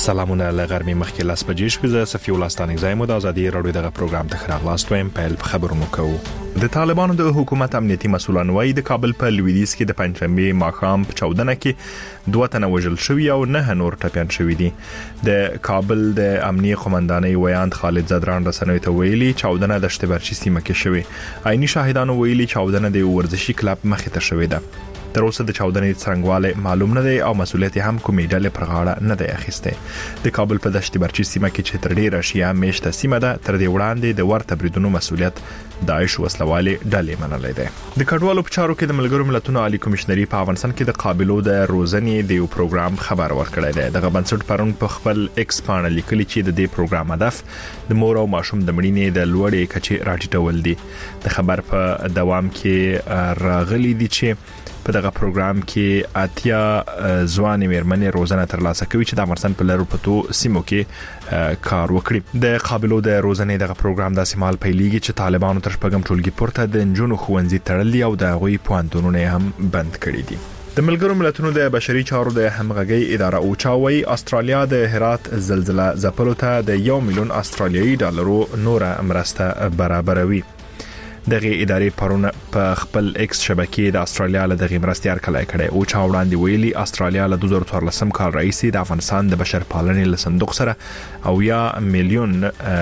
سلامونه لغرمې مخکې لاس بجې شپې زه صفي الله ستانګزای مو د ازادي رادیو دغه پروګرام ته خراغلاست وایم په خبرونو کوو. د طالبانو د حکومت امنیتي مسولان وايي د کابل په لویدیځ کې د پنځمې ماښام په 14 کې 2 تنه وژل شوي او 9 نور ټپيان شوي دي. د کابل د امنیتي قومندانۍ ویاند خالد زدران رسنوي ته ویلي 14 د شتبرچی سیمه کې شوي. عیني شاهدانو ویلي 14 د ورزشي کلب مخې ته شوي ده. تر اوسه د 14 څرنګواله معلوم نه دی او مسؤلیت هم کومې ډلې پر غاړه نه دی اخیسته. د کابل په دشت برچی سیمه کې چې تر ډیره شیا میشته سیمه ده تر دې وړاندې د ورته بریدونو مسؤلیت داعش وسلوالي ډلې منلې ده. د کډوالو په چارو کې د ملګرو ملتونو عالی کمشنري په افغانستان کې د قابلو د روزنې د یو پروګرام خبر ورکړی دی. دغه بنسټ پرون په خپل ایکس باندې لیکلي چې د دې پروګرام هدف د مور او ماشوم د مړینې د لوړې کچې راټیټول دي. د خبر په دوام کې راغلي دي چې په دغه پروګرام کې اتیا ځواني مېرمنې روزنه ترلاسه کوي چې د افغانستان په لارو پتو سیمو کې کار وکړي. د قابلو د روزنې دغه پروګرام د سیمال پیلېږي چې طالبانو تر شپږم ټولګي پورته د نجونو ښوونځي تړلي او د غوي پوهنتونونه هم بند کړي دي. د ملګرو ملتونو د بشري چارو د همغږي اداره اوچا وايي استرالیا د هرات زلزلہ ځپلو ته د 1 میلیون استرالیایي ډالرو نوره مرسته برابروي. دغه ادارې پرونه په خپل ایکس شبکې د استرالیا له دغه مرستې هرکلی کړي او چا وړاندې ویلي استرالیا له 2014 کال راهیسې د افغانستان د بشر پالنې له صندوق سره او 1 میلیون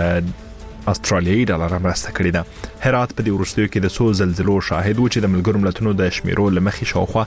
استرالیایي ډالر مرسته کړې ده. هرات په دې ورستیو کې د سو زلزلو شاهد و چې د ملګرو ملتونو د شمیرو لمخې شاوخوا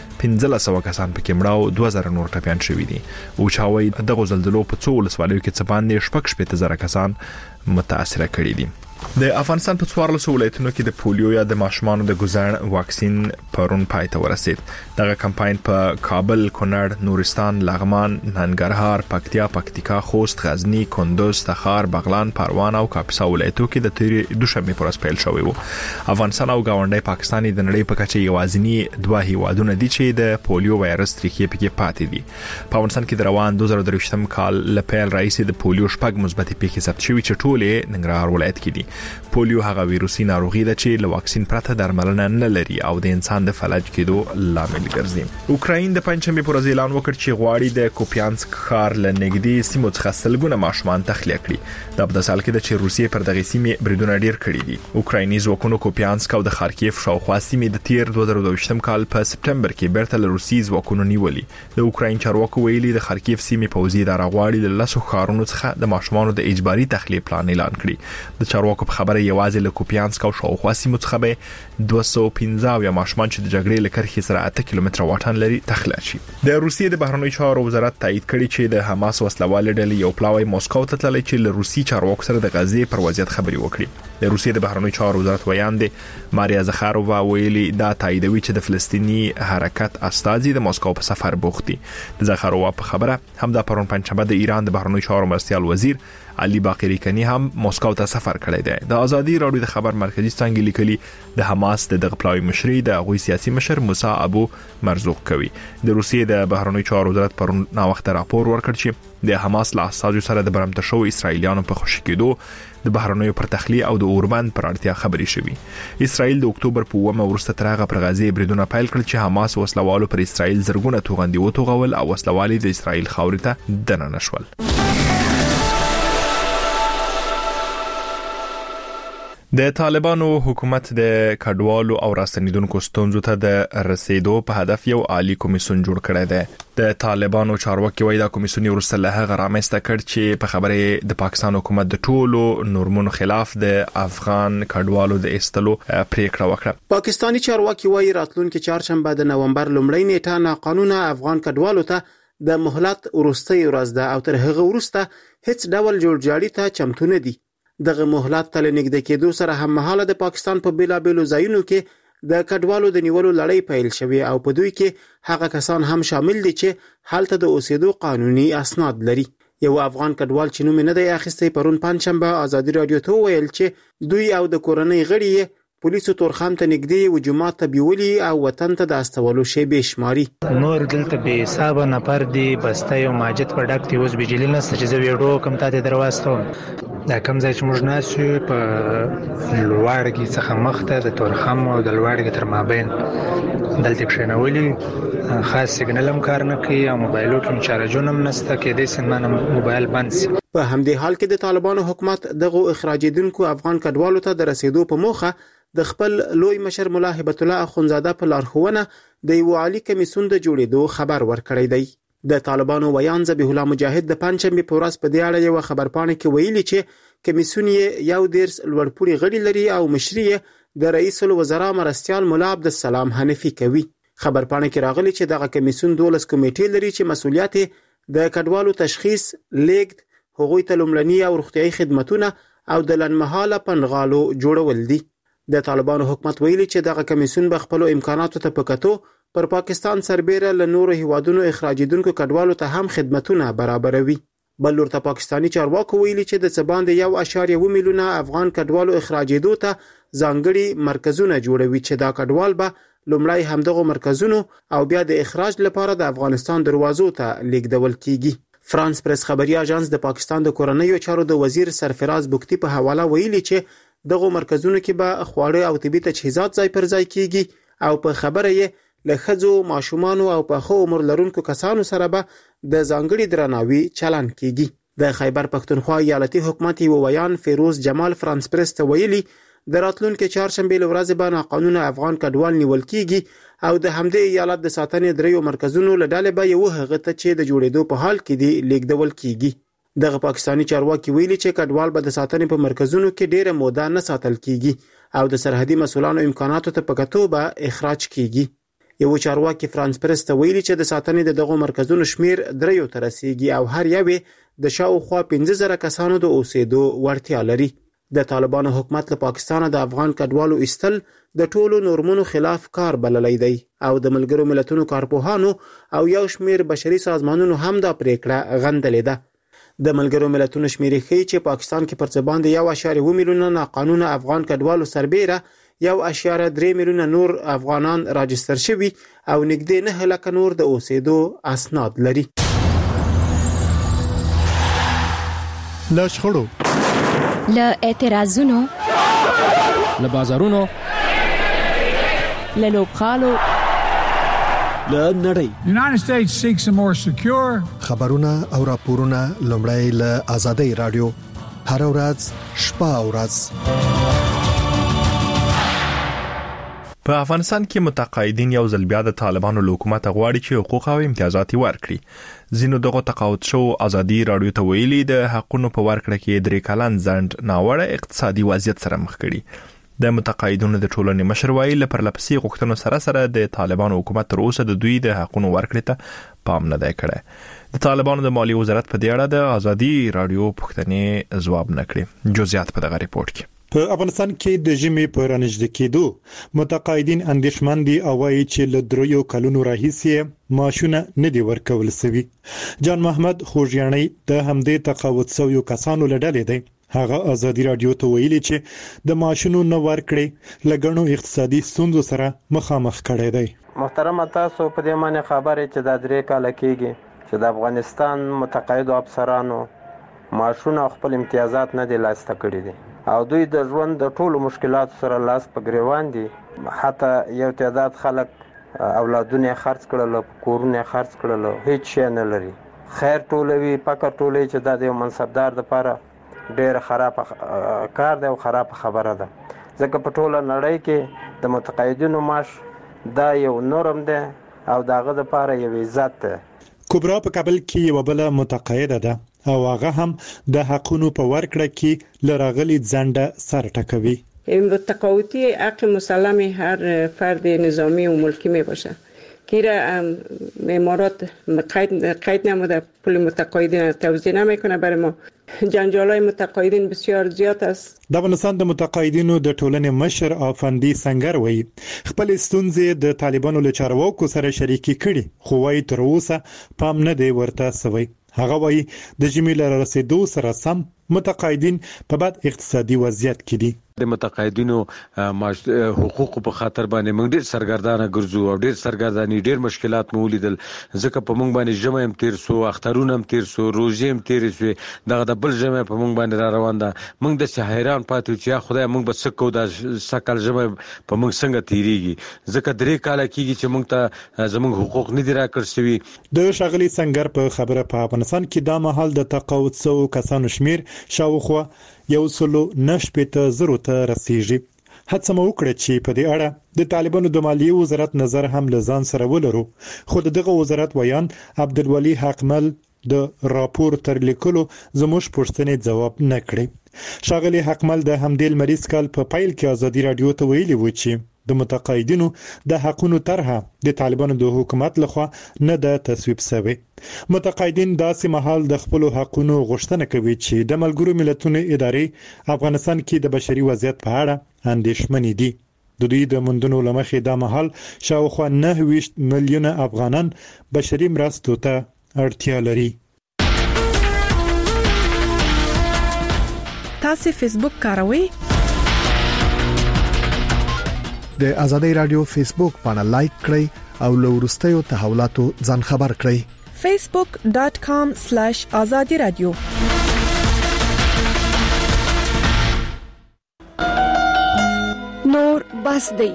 1500 کسان پکې مړه او 2000 نور ټپيان شوي دي. او چاوي دغه زلزلو په څو ولسوالیو کې څه باندې 6,000 کسان متاثر کړي دي. د افغانستان په 14 ولایتونو کې د پولیو یا د ماشومانو د ګزړ واکسین پرون پای ته ورسید. دغه کمپاین په کابل، کونړ، نورستان، لغمان، ننګرهار، پکتیا، پکتیکا، خوست، غزنی، کندوز، تخار، بغلان، پروان او کاپیسا ولایتونو کې د تیرې دوشنبه پر پیل شوی وو. افغانستان او گاونډي پاکستان د نړۍ په کچه یوازینی دوه هیوادونه دي چې د پولیو وایرس تریخي پکې پاتې دي. په افغانستان کې د روان 2023م کال لپاره رئیس د پولیو شپږ مثبت پیښې ثبت شوي چې ټوله ننګرهار ولایت کې دي. پولیو هغه ویروسي ناروغي ده چې له واکسین پرته درملنه نه لري او د انسان د فلج کېدو لامل ګرځي. اوکراین د پنځمې پر اعلان وکړ چې غواړي د کوپیانسک ښار له نږدې سیمو څخه سلګونه ماشومان تخلیه کړي. دا په سال کې د چې روسیې پر دغه سیمې بریدونه ډیر کړي دي. اوکرایني ځواکونو کوپیانسک او د خارکیف شاوخوا سیمې د تیر 2022م کال په سپټمبر کې بیرته له روسي ځواکونو نیولې. د اوکراین چارواکو ویلي د خارکیف سیمې پوځي اداره غواړي له لاسو ښارونو څخه د ماشومانو د اجباري تخلیه پلان اعلان کړي. د چارواکو په خبره یوازې له کوپیانسک او شاوخوا سیمو څخه به 215 یا ماشومان چې د جګړې له کرښې سره 8 کیلومتره واټن لري تخلیه شي. د روسیې د بهرنیو چارو وزارت تایید کړي چې د حماس وسلوال ډلې یو پلاوی مسکو ته تللی چې له روسي چارواکو سره د غزې پر وضعیت خبري وکړي. د روسیې د بهرنیو چارو وزارت ویاند ماریا زخارووا ویلي دا تاییدوي چې د فلسطینی حرکت استازي د مسکو په سفر بوخت دي. د زخارووا په خبره هم د پرون پنځشنبه د ایران د بهرنیو چارو مرستیال وزیر علي باقری کني هم مسکو ته سفر کړی دی. د ازادي رادیو د خبر مرکزی څنګه لیکلي د حماس د دغه پلاوی مشري د غوي سیاسي مشر موسی ابو مرزوق کوي. د روسیې د بهرنیو چارو وزارت پرون نا وخت راپور ورکړ چې د حماس له اساسو سره د برمته شو اسرایلیانو په خوشی کېدو د بهرنیو پر تخلیه او د اوربند پر اړتیا خبري شوي. اسرائیل د اکتوبر په 1 ورسته ترغه پر غزې بریدونه پیل کړل چې حماس وسلوالو پر اسرائیل زرګونه توغندي وتوغول او وسلوالي د اسرائیل خاورې ته دننه شول. د طالبانو حکومت د کډوالو او راستنیدونکو ستونزو ته د رسیدو په هدف یو عالی کمیسیون جوړ کړی دی. د طالبانو چارواکي وایي دا کمیسیون ورسره له هغه رامنځته کړ چې په خبره د پاکستان حکومت د ټولو نورمونو خلاف د افغان کډوالو د استلو پریکړه وکړه. پاکستانی چارواکي وایي راتلونکي چهارشنبه د نومبر لومړۍ نیټه ناقانونه افغان کډوالو ته د مهلت ورستۍ ورځ ده او تر هغه وروسته هیڅ ډول جوړجاړي ته چمتو نه دي. دغه مهلت تل نږدې کېدو سره هم مهاله د پاکستان په بیلابېلو ځایونو کې د کډوالو د نیولو لړۍ پیل شوې او په دوی کې هغه کسان هم شامل دي چې هلته د اوسېدو قانوني اسناد لري. یو افغان کډوال چې نوم نه دی اخیستی پرون پنځشنبه ازادي رادیو ته ویل چې دوی او د کورنۍ غړي پولیسو تورخم ته نږدې وجومات ته بیولي او وطن ته د استولو شیبې شماري. نور دلته به حساب نفر دی بسته یو ماجد په ډک دی اوس بجلی نسته چې زه ویډیو کوم ته درواستم دا کوم ځای چې موږ ناسو په لوړګي څخه مخته د تورخم او د لوړګي تر مابین دلته کښینولي خاص سیګنل هم کار نه کوي او موبایلو کې چارجونه هم نسته کې د سیمانه موبایل بند سي. په همدې حال کې د طالبانو حکومت دغه اخراجیدونکو افغان کډوالو ته د رسیدو په موخه د خپل لوی مشر مولا هبت الله اخونزاده په لارښوونه د یو عالی کمیسیون د جوړېدو خبر ورکړی دی. د طالبانو ویان ذبیح الله مجاهد د پنځمې په ورځ په دې اړه یو خبرپاڼه کې ویلي چې کمیسیون یې یو ډیر لوړپوړي غړي لري او مشري د رئیس الوزرا مرستیال مولا عبدالسلام حنفي کوي. خبرپاڼه کې راغلي چې دغه کمیسیون 12 کمیټې لري چې مسولیت د کډوالو تشخیص، لیږد، هغوی ته لومړني او روغتیايي خدماتونه او د لنډمهاله پنغالو جوړول دي. د طالبانو حکومت ویلي چې دغه کمیسیون به خپل امکاناتو ته په کتو پر پاکستان سربېره له نورو هیوادونو اخراجیدونکو کډوالو ته هم خدماتونه برابروي. بل ورته پاکستانی چارواکو ویلي چې د څه باندې 1.1 میلیونه افغان کډوالو اخراجېدو ته ځانګړي مرکزونه جوړوي چې دا کډوال به لومړی همدغه مرکزونو او بیا د اخراج لپاره د افغانستان دروازو ته لیږدول کیږي. فرانس پریس خبري اژانس د پاکستان د کورنیو چارو د وزیر سرفراز بوکتی په حواله ویلي چې دغه مرکزونو کې به خواړه او طبي تجهیزات ځای پر ځای کیږي او په خبره یې له ښځو، ماشومانو او په خو عمر لرونکو کسانو سره به د ځانګړي درناوي چلن کیږي. د خیبر پښتونخوا ایالتي حکومت یو ویان فیروز جمال فرانس پریس ته ویلي د راتلونکي چهارشنبه ورځ به ناقانونه افغان کډوال نیول کیږي او د همدې ایالت د ساتنې دریو مرکزونو له ډلې به یو هغه ته چې د جوړېدو په حال کې دی لیږدول کیږي. دغه پاکستانی چارواکي ویلي چې کډوال به د ساتنې په مرکزونو کې ډېره موده نه ساتل کیږي او د سرحدي مسولانو امکاناتو ته په کتو به اخراج کیږي. یو چارواکي فرانس پریس ته ویلي چې د ساتنې دغه مرکزونو شمیر 3 ته رسیدي او هر یو د شاوخوا 15000 کسانو د اوسېدو وړتیا لري. د طالبانو حکومت له پاکستان د افغان کډوالو ایستل د ټولو نورمونو خلاف کار بللی دی او د ملګرو ملتونو کارپوهانو او یو شمیر بشري سازمانونو هم دا پریکړه غندلې ده. د ملګرو ملتونو شمیرې ښیي چې پاکستان کې پر څه باندې 1.1 میلیونه ناقانونه افغان کډوالو سربېره 1.3 میلیونه نور افغانان راجستر شوي او نږدې 9 لکه نور د اوسېدو اسناد لري. له شخړو، له اعتراضونو، له بازارونو، له لوبغالو، له نړۍ. United States seeks a more secure خبرونه او راپورونه لومړی له آزادۍ رادیو هر ورځ شپه او ورځ. په افغانستان کې متقاعدین یو ځل بیا د طالبانو حکومت غواړي چې حقوق او امتیازات ورکړي. ځینو دغه تقاعد شو ازادي رادیو ته ویلي د حقونو په ورکړه کې 3 کلن ځند ناوړه اقتصادي وضعیت سره مخ کړي. د متقاعدینو د ټولنې مشر وایي لپرلپسې غوښتنو سره د طالبانو حکومت تر اوسه د دوی د حقونو ورکړې ته پام نه دی کړی. د طالبانو د مالی وزارت په دې اړه د ازادي رادیو پوښتنې ځواب نه کړي. جزئیات په دغه ریپورت کې. په افغانستان کې د ژمي په رانژدې کېدو متقاعدین اندېښمن دي او وايي چې له 3 کلونو راهیسې معاشونه نه دي ورکول شوي. جان محمد خوږیانی د همدې تقاعد شویو کسانو له ډلې دی. هغه ازادي رادیو ته ویلي چې د معاشونو نه ورکړې لګڼو اقتصادي ستونزو سره مخامخ کړي دي. محترم تاسو په دې معنی خبره چې د 3 کال کېږي چې د افغانستان متقاعد افسرانو معاشونه خپل امتیازات نه دي لاسته کړي دي او دوی د ژوند د ټولو مشکلاتو سره لاس په ګریوان دي. حتی یو تعداد خلک اولادونه خرڅ کړل، کورونه خرڅ کړل، هیڅ شي نه لري. خیر ټولوي فقط ټولوي چې د یو منصبدار لپاره ډېر خراب کار دی او خراب خبره ده. ځکه په ټوله نړۍ کې د متقاعدینو معاش دا یو نورم دی او داغه لپاره یو عزت ده. کبرا په کابل کې یو بل متقاعده ده او هغه هم د حقونو په ورکړه کې لراغلي ځنډه سر ټکوي. تقاعدی حق مسلم هر فرد نظامی و ملکی می باشه که را امارات قید نموده پول متقاعدین توزیع نمیکنه برای ما. جنجالای متقاعدین بسیار زیاد است. د افغانستان د متقاعدینو د ټولنې مشر افندي سنگر وایي خپل ستونزې د طالبانو له چارواکو سره شریکي کړي خو وايي تر اوسه پام نه دی ورته سوی. هغه وایي د ژمي له رسیدو سره سم متقاعدین په بد اقتصادي وضعیت کې دي. د متقاعدینو حقوق په خاطر باندې موږ ډېر سرګردانه ګرځو او ډېر سرګرداني ډېر مشکلات مو ولیدل، ځکه په موږ باندې جمع هم تیر سو، اخترونه هم تیر سو، روزي هم تیر سو، دغه د بل جمع په موږ باندې را روان ده. موږ د حیران پاتې چې یا خدای موږ به څه کوو، د سکل جمع په موږ څنګه تیریږي، ځکه 3 کاله کېږي چې موږ ته زموږ حقوق نه دي راکړل شوي. د ښاغلي سنگر په خبره په افغانستان کې دا مهال د تقاعد شوو کسانو شمیر شاوخوا 190,000 ته رسیږي. هڅه مو وکړه چې په دې اړه د طالبانو د مالیې وزارت نظر هم لزان سره ولرو، خو دغه وزارت ویان عبدالولي حقمل د راپور تر لیکلو زموږ پوښتنې جواب نه کړی. ښاغلي حقمل د همدې لمریز کال په پایل کې ازادي رادیو ته ویلي و چې د متقاعدینو د حقونو طرحه د طالبانو د حکومت لخوا نه د تصویب شوی. متقاعدین داسې مهال د خپل حقونو غوښتنه کوي چې د ملګرو ملتونو ادارې افغانستان کې د بشري وضعیت په اړه اندېښمنې دي. د دوی د مندونو لمخې دا مهال شاوخوا 9 میلیونه افغانان بشري مرستو ته اړتیا لري. تاسو فیسبوک کاروئ؟ د ازادي رادیو فیسبوک باندې لایک کړئ او له وروستیو تحولاتو ځان خبر کړئ. facebook.com/azadi radio. نور بس دی.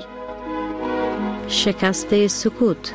شکست سکوت.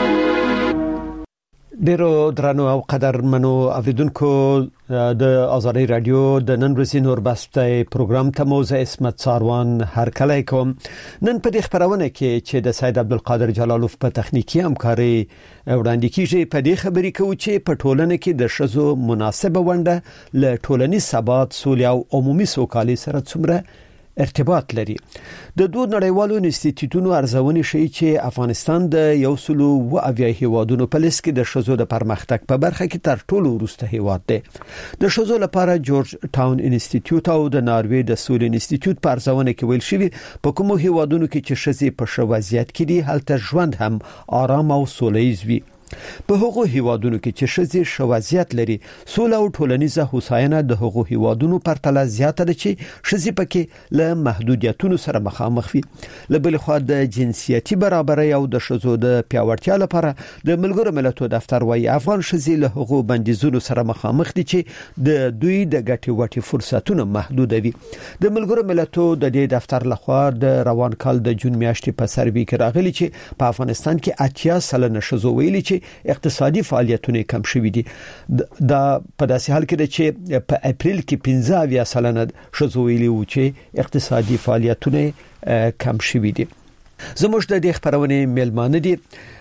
ډیرو درنو او قدرمنو اوریدونکو د ازادي رادیو د نن ورځې نور بسته پروګرام ته موزه اسمت ساروان هر کله کوم. نن په دې خبرونه کې چې د سید عبدالقادر جلالوف په تخنیکی همکاري وړاندې کیږي په دې خبرې کوي چې په ټولنه کې د شذو مناسبه ونده له ټولنیز ثبات، سولې او عمومي سوکالۍ سره څومره ارتباط لري. د دوه نړیوالو انسټیټیوټونو ارزونې ښيي چې افغانستان د 170 هیوادونو په لیست کې د شذو د پرمختګ په برخه کې تر ټولو وروسته هیواد دی. د شذو لپاره جورج ټاون انسټیټیوټ او د ناروې د سولې انسټیټیوټ په ارزونه کې ویل شوی په کومو هیوادونو کې چې شذې په ښه وضعیت کې دي هلته ژوند هم آرام او سوله‌ییز وي. په هغو هیوادونو کې چې شذې ښه وضعیت لري سوله او ټولنیزه هوساینه د هغو هیوادونو پرتله زیاته ده چې شذې پکې له محدودیتونو سره مخامخ وي. له بل خوا د جنسیتي برابرۍ او د شذو د پیاوړتیا لپاره د ملګرو ملتونو دفتر وايي افغان شذې له هغو بندیزونو سره مخامخ دي چې د دوی د ګټې وټې فرصتونه محدودوي. د ملګرو ملتونو د دې دفتر لخوا د روان کال د جون میاشتې په سروې کې راغلي چې په افغانستان کې 80% شذو ویلي چې اقتصادي فعالیتونه کم شوي دي. دا په داسې حال کې ده چې په اپریل کې 15% شذو ویلي وو چې اقتصادي فعالیتونه کم شوي دي. زموږ د دې خبرونه میلمانه دي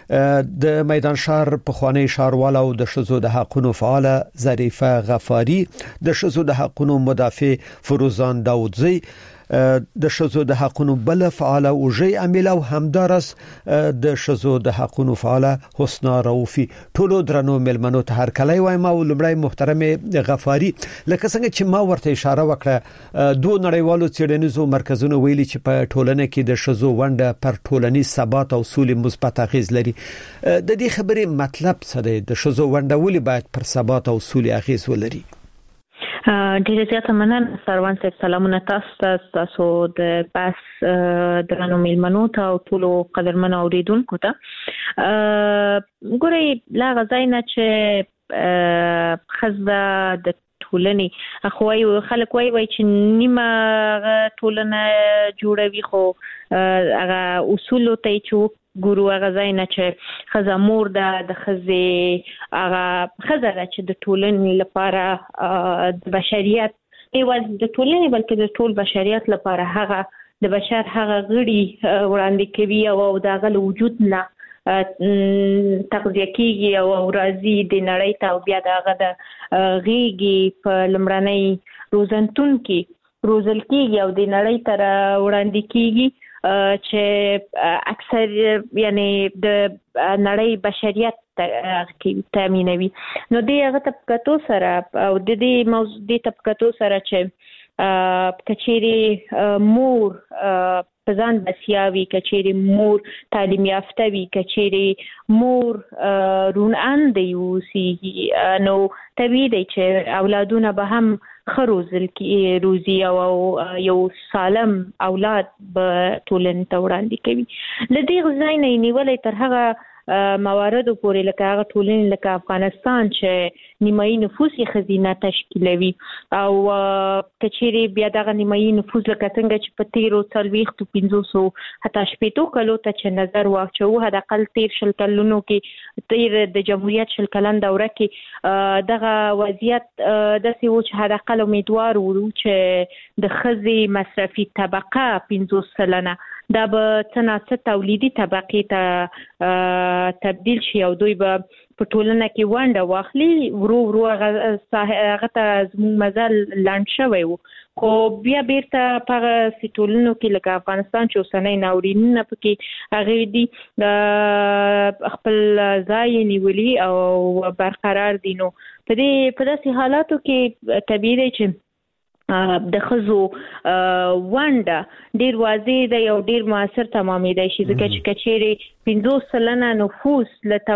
د میدان شهر په خوانی شهروال او د شذو د حقونو فعال ظریفه غفاری، د شذو د حقونو مدافع فروزان داودزی، د شذو د حقونو بل فعال او جی عامل او همدارس د شذو د حقونو فعال حسنا رؤفی. ټولو درنو ملمنو ته هر کله وایم او لمړی محترم غفاری لکه څنګه چې ما ورته اشاره وکړه دوه نړیوالو څېړنیزو مرکزونو ویلي چې په ټولنه کې د شذو ونده پر ټولنیز ثبات او سولې مثبت اغیز لري. د دې خبرې مطلب څه دی؟ د شذو ونده ولې باید پر ثبات او سولې اغیز ولري؟ ډیره زیاته مننه سروان صاحب. سلامونه تاسو د بس درنو میلمنو ته او ټولو قدرمنو اوریدونکو ته. ګورئ لا غزاینه چې خزه د ټولنې خو خلک وایي چې نیمه ټولنه جوړوي، خو هغه اصول ته چې ګورو هغه ځای نه چې خزه مور ده، د خزه هغه خزه ده چې د ټولنې لپاره د بشریت ایواز د ټولنې بلکې د ټول بشریت لپاره هغه د بشر هغه غړي وړاندې کوي او د هغه وجود نه تغذیه کیږي او راځي د نړۍ ته او بیا د هغه د غیږي په لمړنۍ روزنتون کې روزل کیږي او د نړۍ تر وړاندې کیږي چې اکثر یعنی د نړۍ بشریت تامینوي. نو د هغه طبقاتو سره او د دې موضوع د طبقاتو سره چې کچېری مور په ځان بسیاوي، کچېرې مور تعلیم یافته وي، کچېرې مور روڼاندې اوسي، نو طبیعي دی چې اولادونه به هم ښه روزي او یو سالم اولاد به ټولنې ته وړاندې کوي. له دې ځای نه نیولې تر هغه مواردو پورې لکه هغه ټولنې لکه افغانستان چې نیمایي نفوس یې ښځینه تشکیلوي او کچېرې بیا دغه نیمایي نفوس لکه څنګه چې په تېرو 40-50 حتی 80 کلو ته چې نظر واچوو، حداقل 13 کلونو کې تېر د جمهوریت 20 کلن دوره کې دغه وضعیت داسې و چې حداقل امیدوار وو چې د ښځې مصرفي طبقه 50 سلنه دا به څه ناڅه تولیدي طبقې ته تبدیل شي او دوی به په ټولنه کې ونډه واخلي. ورو هغه ته زموږ مزل لاند شوی و، خو بیا بیرته په هغه ټولنو کې لکه افغانستان چې اوسنی ناورینونه پکې هغې دي خپل ځای نیولي او برقرار دي. نو په داسې حالاتو کې طبیعي دی چې د ښځو ونډه ډیر واضح دی او ډیر موثر تمامېدای شي، ځکه چې کچېرې 50 سلنه نفوس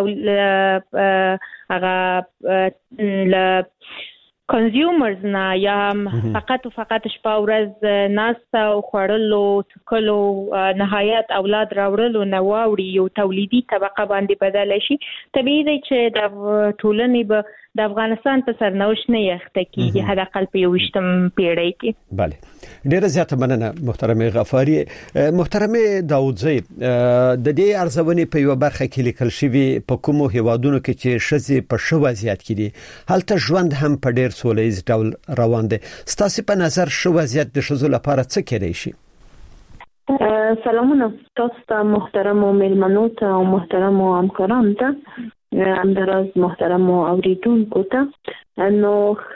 له کنزیومرز نه یا فقط شپه ورځ ناسته او خوړلو څکلو نهایت اولاد راوړلو نه واوړي یو تولیدي طبقه باندې بدله شي، طبیعي دی چې د ټولنې به د افغانستان په سرنوشت نه یخته کیږي، حداقل په 21م پیړۍ کې. بله، ډیره زیاته مننه محترمه غفاری. محترمه داودزی، د دې ارزونې په یو برخه کې لیکل شوی په کومو هیوادونو کې چې ښځې په ښه وضعیت کې دي هلته ژوند هم په ډیر سولهییز ډول روان دی. ستاسو په نظر ښه وضعیت د ښځو لپاره څه کېدای شي؟ سلامونه تاسو ته، محترمو مېلمنو ته او محترمو همکارانو ته، همداراز محترمو اوریدونکو ته. نو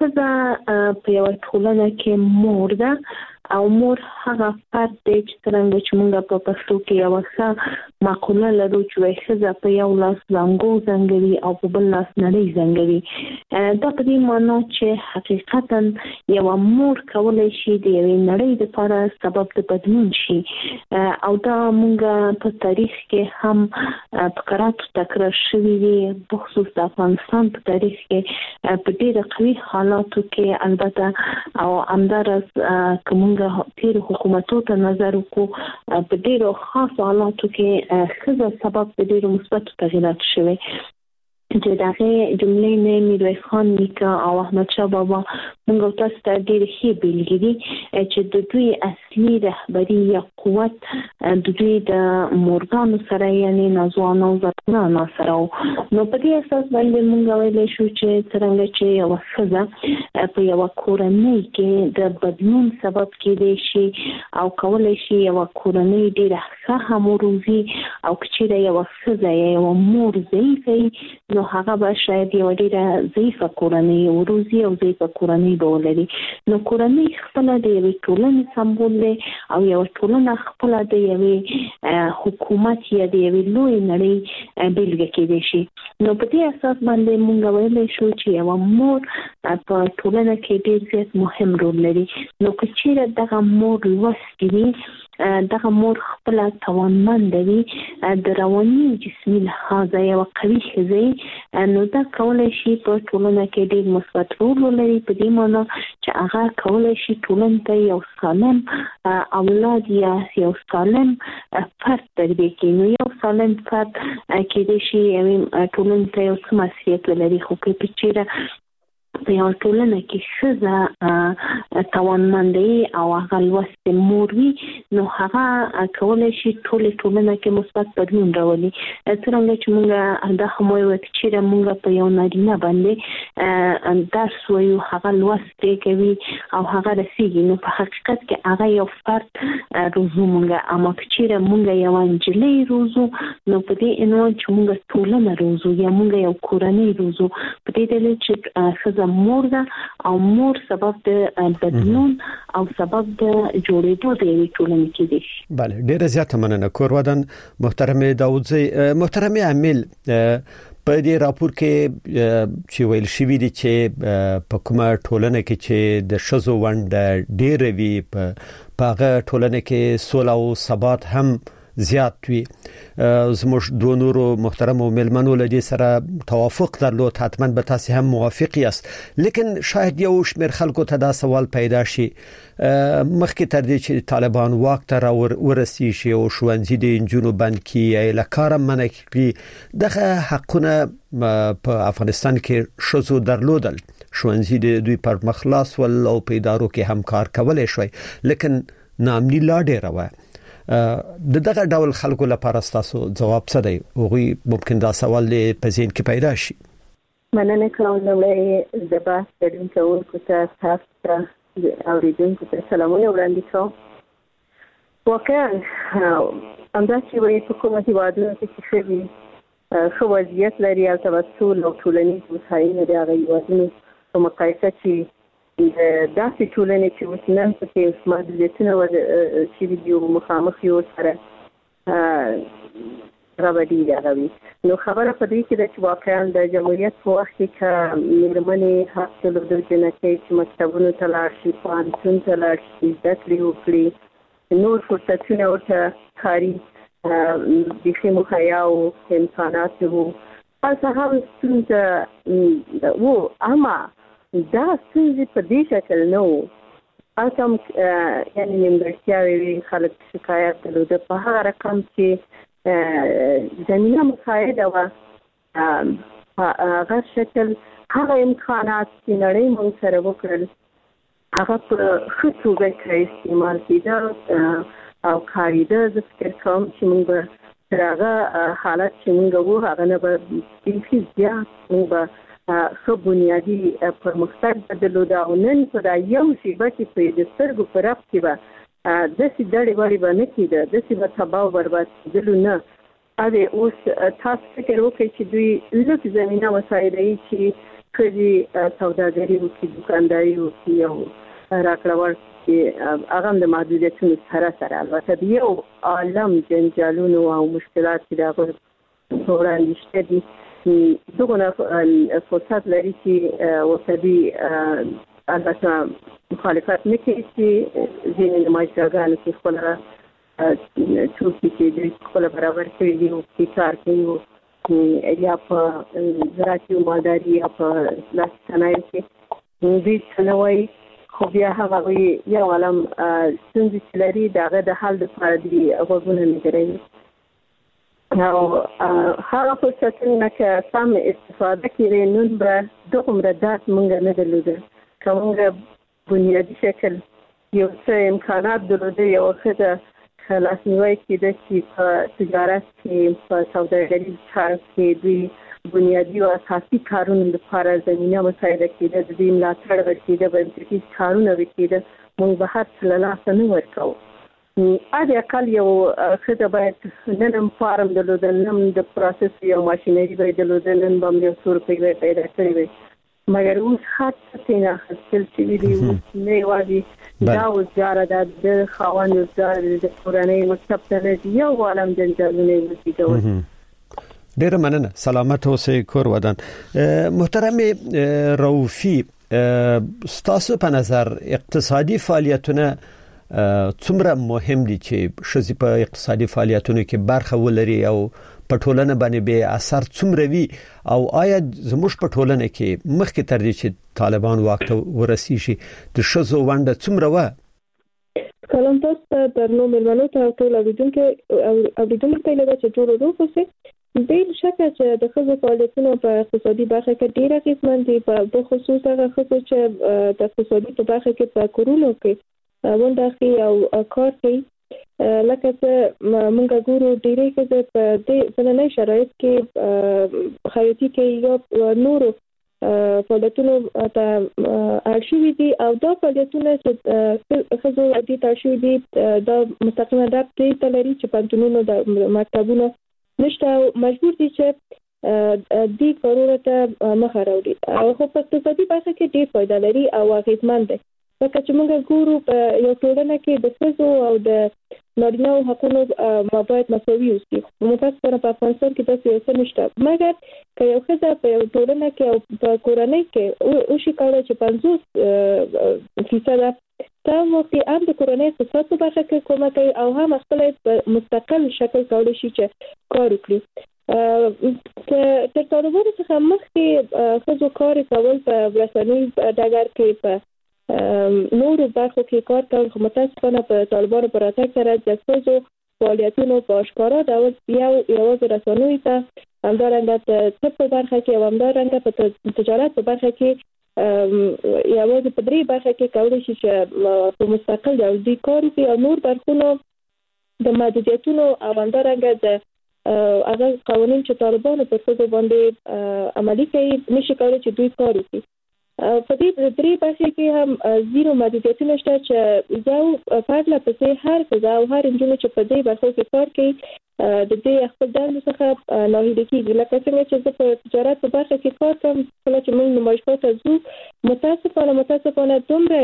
ښځه په یوه ټولنه کې مور ده او مور هغه فرد دی چې څرنګه چې موږ په پښتو کې یوه ښه مقوله لرو چې وایي ښځه په یو لاس زانګو زنګوي او په بل لاس نړۍ زنګوي. دا په دې معنا چې حقیقتا یوه مور کولی شي د یوې نړۍ دپاره سبب د بدلون شي او دا موږ په تاریخ کې هم په کراتو تکرار شوي دي، بخصوص د افغانستان په تاریخ کې په ډېره قوي حالاتو کې. البته او همداراز که موږ تیر حکومتو ته نظر وکړو په ډیرو خاصو حالاتو کې ښځه سبب د ډیرو مثبتو تغییراتو شوی چې دغه جملې نه میرویس خان نیکه او احمد شاه بابا موږ تاسو ته ډېر ښه بیلګې دي چې د دوی اصلي رهبري یا قوت د دوی د مورګانو سره یعنی نازوانو زړونو سره. نو په دې اساس باندې موږ ویلی شو چې څرنګه چې یو ښځه په یو کورنۍ کې د بدلون سبب کېدای شي او کولای شي یو کورنۍ ډېره ښه هم وروزي او که چېرې یو ښځه یا یو مور ضعیفه نو هغه به شاید یو ډېره ضعیفه کورنۍ وروزي او ضعیفه کورنۍ به ولري. نو کورنۍ خپله د یوې ټولنې سمبول دی او یوه ټولنه خپله د یوې حکومت یا د یوې لویې نړۍ بېلګه کېدای شي. نو په دې اساس باندې موږ ویلی شو چې یوه مور په ټولنه کې ډېر زیات مهم رول لري. نو که چېرې دغه مور لوستې وي، دغه مور خپله توانمنده وي، د رواني جسمي لحاظه یوه قوي ښځه، نو دا کولی شي په ټولنه کې ډېر مثبت رول ولري، په دې معنا چې هغه کولی شي ټولنې ته یو سالم اولاد یا یو سالم فرد تربیه کړي. نو یو سالم فرد کېدای شي ټولنې ته یو څه مسؤلیت ولري، خو که چېرې په یوه ټولنه کې ښځه توانمنده او هغه لوستې مور وي نو هغه کولی شي ټولې ټولنه کې مثبت بدلون راولي. څرنګه چې موږ دا هم وایو چې چېرې موږ په یو نارینه باندې درس وایو، هغه لوست کوي او هغه رسېږي، نو په حقیقت کې هغه یو فرد روزو موږ. اما که چېرې موږ یوه نجلۍ روزو نو په دې عنوان چې موږ ټولنه روزو یا موږ یو کورنۍ روزو، په دې ډول چې ښځه خزه مور ده او مور سبب د بدلون او سبب د جوړېدو د ټولنې کې دي. بله ډیره زیاته مننه کور ودان محترم داوودزی. محترم عامل په دې راپور کې چې ویل شوی دی چې په کومه ټولنه کې چې د شذو ونډه ډیره وي په هغه ټولنه کې سوله او ثبات هم زیات وي. زموږ دوه نورو محترم ملمنو له دې سره توافق درلود، حتما به تاسو هم موافق یاست، لیکن شاید یو شمېر خلکو ته دا سوال پیدا شي مخکې تر دې چې طالبان واک ته ورسیږي او ښوونځي د نجونو بند کړي یا له کاره منع کړي، دغه حقونه په افغانستان کې ښځو درلودل، ښوونځي د دوی پر مخ خلاص ول او په ادارو کې هم کار کولای شوی، لیکن ناامني لا ډیره وه. دغه ډول خلکو لپاره تاسو جواب څه دی؟ هغوی ممکن دا سوال په ذهن کې پیدا شي. مننه کوم لومړی د بحث ګډون کوونکو ته تاسو ته اوریدونکو ته سلامونه وړاندې کوم. واقعا همداسې وایي په کومه هېوادونو کې چې ښځې ښه وضعیت لري او تبسل او ټولنیز هوساینه د هغه هېوادونو په مقایسه چې داسې ټولنې چې اوس نن پکې محدودیتونه شوي دي او مخامخ یو سره رابطې راغوي. نو خبره په دې کې ده چې واقعا د جمهوریت په وخت کې که مېرمنې حق درلوده جنکۍ چې مکتبونو ته لاړ شي، پوهنتون ته لاړ شي، زده کړې وکړي، نور فرصتونه ورته کاري بیخي مهیا و، امکانات و، هلته هم ستونزه و، اما دا ستونزې په دې شکل نه و. هلته هم یعنې نیمګړتیاوې وي، خلک شکایت درلوده په هغه رقم چې زمینه مساعده وه، هغه شکل هغه امکانات چې نړۍ موږ سره وکړل هغه په ښه توګه که استعمال کېده او کارېده، زه فکر کوم چې موږ به تر هغه حالت چې موږ وو هغه نه به بیخي زیات موږ به ښه بنیادي پرمختګ بدلوده او نن په دا یو شیبه کې په د سترګو په رپ کې به داسې دړې وړې به نه کېده، داسې به تباه او برباد کېدلو نه. اوس تاسو فکر وکړئ چې دوی لږ زمینه مساعدوي چې ښځې سوداګري وکړي، دوکانداري وکړي او راکړه ورکړي، هغه هم د محدودیتونو سره سره البته د یو عالم جنجالونو او مشکلات چې د هغوی په وړاندې شته دي دغه فرصت لري چې وسبي البته مخالفت نه کوي چې ځینې نمایشګاهانو کې خپل توکي چې دوی خپل برابر کړي دي او کار کوي یا په زراعتي او مالداري یا په لاسي صنایعو کې دوی څه نه وایي، خو بیا هغه یو عالم ستونزې چې لري د هغه د حل دپاره دوی غوږونه نه ګروي. او هغه فرصتونه که سم استفاده کړي نن به دومره درد موږ نه درلوده. که موږ بنیادي شکل یو څه امکانات درلوده، یو ښځه لاسنیوی کېده چې په تجارت کې، په سوداګریز کار کې دوی بنیادي او اساسي کارونو لپاره زمینه مساعده کېده، د دوی ملاتړ به کېده، بنسټیز کارونه به کېده، موږ به هر څه له لاسه نه ورکوو. حد اقل یو ښځه باید نن هم فارم درلوده، نن هم د پروسس یو ماشینري به یې درلوده، نن به هم یو څو روپۍ به یې پیدا کړې وی، مګر اوس هر څه ترېنه اخیستل شوي دي. نه یوازې دا وزګاره ده، د خاوند وزګاره ده، د کورنۍ مکتب ته نه ځي، یو عالم جنجالونه یې وزېږول. ډیره مننه، سلامت اوسئ کور ودان. محترم رؤوفي، ستاسو په نظر اقتصادي فعالیتونه څومره مهم دي چې ښځې په اقتصادي فعالیتونو کې برخه ولري او په ټولنه باندې به اثر څومره وي، او آیا زموږ په ټولنه کې مخکې تر دې چې طالبان واک ته ورسیږي د ښځو ونډه څومره وه؟ سلام تاسو ته درنو مېلمنو ته او ټول اوریدونکو ته لیدل چې ټول روغ اوسئ. بې شکه چې د ښځو فعالیتونه په اقتصادي برخه کې ډېر اغېزمن دي، په خصوص هغه ښځو چې د اقتصادي په برخه کې په کورونو کې ونډه اخلي او کار کوي. لکه چې موږ ګورو ډېرې ښځې په دې ځینې شرایط کې خیاطي کوي یا نورو فعالیتونو ته اړ شوي دي، او دا فعالیتونه چې ښځو دې ته اړ شوي دي دا مستقیمه ربط دې ته لري چې پوهنتونونو د مکتبونو نشته او مجبور دي چې دې کارونو ته مخه راوړي او خو په اقتصادي برخه کې ډېر فائدہ لري او اغېزمن دی. لکه چې موږ ګورو په یو ټولنه کې د ښځو او د نارینه حقوقو مابعد مساوي اوسي. متاسفانه په افغانستان کې داسې یو څه نشته، مګر که یو ښځه په یو ټولنه کې او په کورنۍ کې وشي کولای چې 50% دا وخت هم د کورنۍ اقتصاد په برخه کې کومک کوي او هم خپل په مستقل شکل کولای شي چې کار وکړي. تر طالبانو څخه مخکې ښځو کار کول په رسنۍ ډګر کې په نورو برخو کې کار کول، خو متاسفانه په طالبانو په راتګ سره د ښځو فعالیتونو په اشکارا ډول یوازې رسنیو ته همدارنګه د طب په برخه کې او همدارنګه په تجارت په برخه کې یوازې په درې برخه کې کولای شي چې په مستقل ډول دې کار وکړي او نور برخونه د محدودیتونو او همدارنګه د هغه قوانین چې طالبانو پر ښځو باندې عملي کوي نشي کولای چې دوی کار وکړي. په دې درې برخې کې هم زیرو محدودیتونه شته چې زه پرله پسې هر ښځه او هر نجونې چې په دې برخو کې کار کوي د دې خپل دندو څخه ناهیلي کېږي. لکه څنګه چې زه په تجارت په برخه کې کار کوم، کله چې موږ نمایشګاه ته ځو متاسفانه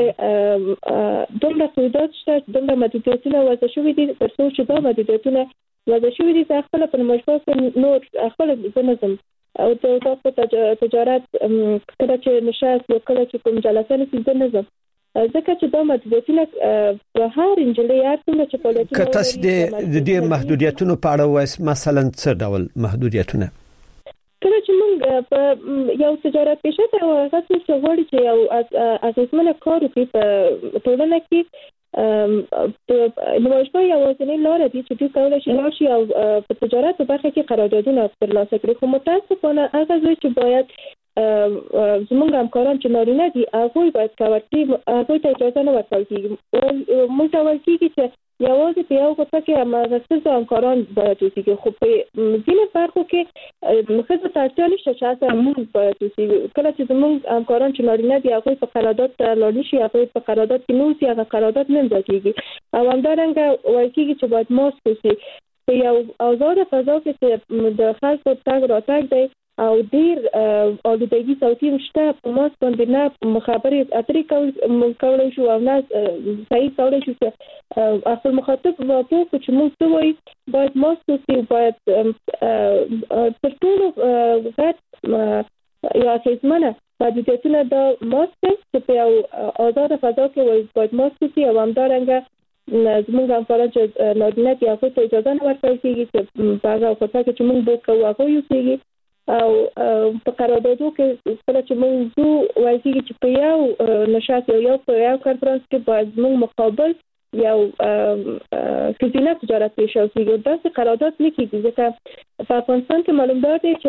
دومره قیودات شته، دومره محدودیتونه وضع شوي دي تر څو چې دا محدودیتونه وضع شوي دي چې خپل په نمایشګاه کې نور خپل نظم او د تجارت کله چې نشست یا کله چې کوم جلسه نشي د نظم ځکه چې دا محدودیتونه په هر انجلۍ هر څومره چې فعالیتونه که تاسو د دې محدودیتونو په اړه وایي مثلا څه ډول محدودیتونه؟ کله چې موږ په یو تجارت پیشه ته هغه څه غواړي چې یو اغېزمنه کار وکړي په ټولنه کې نمایشګاه یوازینۍ لاره دي چې دوی کولای شي راشي او په تجارت په برخه کې قراردادونه ترلاسه کړي. خو متاسفانه هغه ځای چې باید زموږ همکاران چې نارینه دي هغوی باید کار وکړي، هغوی ته اجازه نه ورکول کېږي. موږ ته ویل کېږي چې یوازې په یو غرفه کې هماغه ښځو همکاران باید اوسېږي، خو په ځینو برخو کې ښځو ته اړتیا نشته چې هلته موږ باید اوسېږو. کله چې زموږ همکاران چې نارینه دي هغوی په قرارداد ته لاړ نه شي، هغوی په قرارداد کې نه اوسي، هغه قرارداد نه امضا کېږي او همدارنګه ویل کېږي چې باید ماسک اوسي. په یو آزاده فضا کې چې د خلکو تګ راتګ دی او ډیر آلودګي صوتي شته، په ماس باندې نه خبرې اترې کولای شو او نه صحیح کولای شو چې خپل مخاطب په چې موږ څه وایي باید ماس اوسي، باید تر ټولو غټ یا اغېزمنه محدودیتونه دا ماس دی چې په یو آزاده فضا کې باید ماس اوسي او همدارنګه زموږ همکاران چې نارینه دي هغوی ته اجازه نه ورکول کېږي چې په هغه غرفه کې چې موږ بوک کوو هغوی اوسېږي او په قراردادو کې کله چې موږ ځو وایي کېږي چې په یو نشست یا په یو کنفرانس کې باید موږ مقابل یو ښځینه تجارت پیشه اوسېږي. داسې قرارداد نه کېږي ځکه په افغانستان کې معلومدار دی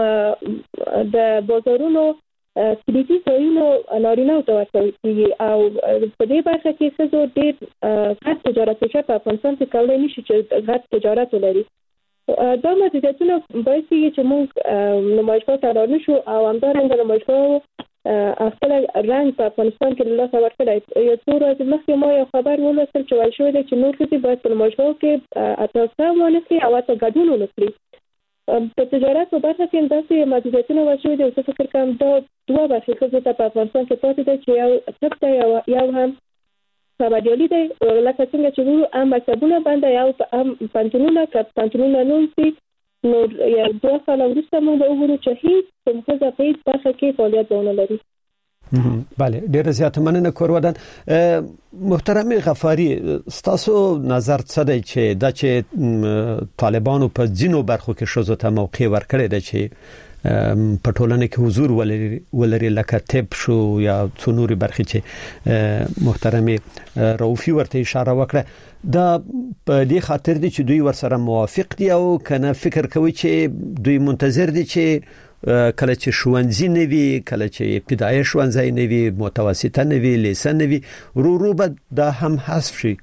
چې د بازارونو کلیدي ځایونو نارینه‌و ته ورکول کېږي او په دې برخه کې ښځو ډېر غټ تجارت پیشه په افغانستان کې کولی نه شي چې غټ تجارت ولري. دا محدودیتونه باعث کېږي چې موږ نمایشګاه ته لاړ نه شو او همدارنګه نمایشګاه خپل رنګ په افغانستان کې له لاسه ورکړی. یو څو ورځې مخکې ما یو خبر ولوستل چې ویل شوی دی چې نور ښځې باید په نمایشګاه کې اتاسه ونه کړي او حتی ګډون ونه کړي. په تجارت په برخه کې داسې محدودیتونه ویل شوي دي او زه فکر کوم دا دوه برخې ښځو ته په افغانستان کې پاتې ده چې یو طب دی یو هم خبریالي دی. لکه څنګه چې وایو هم مکتبونه بنده یو هم پنټونونه که پنټونونه نه وسي نو یو 2 کاله وروسته موږ به وګورو چې هیڅ کوم ښځه په هیڅ برخه کې فعالیت ونه لري. بله ډیره زیاته مننه کورودن. محترم غفاری ستاسو نظر څه دی چې دا چې طالبانو په ځینو برخو کې ښځو ته موقع ورکړی دی چې په ټولنه کې حضور ولري لکه طب شو یا څو نورې برخې چې محترم رؤفي ورته اشاره وکړه، دا په دې خاطر دي چې دوی ورسره موافق دي او کنه فکر کوي چې دوی منتظر دي چې کله چې ښوونځي نه وي، کله چې ابتدایي ښوونځي نه وي، متوسطه نه وي، لیسه نه وي، ورو به دا هم حذف شي؟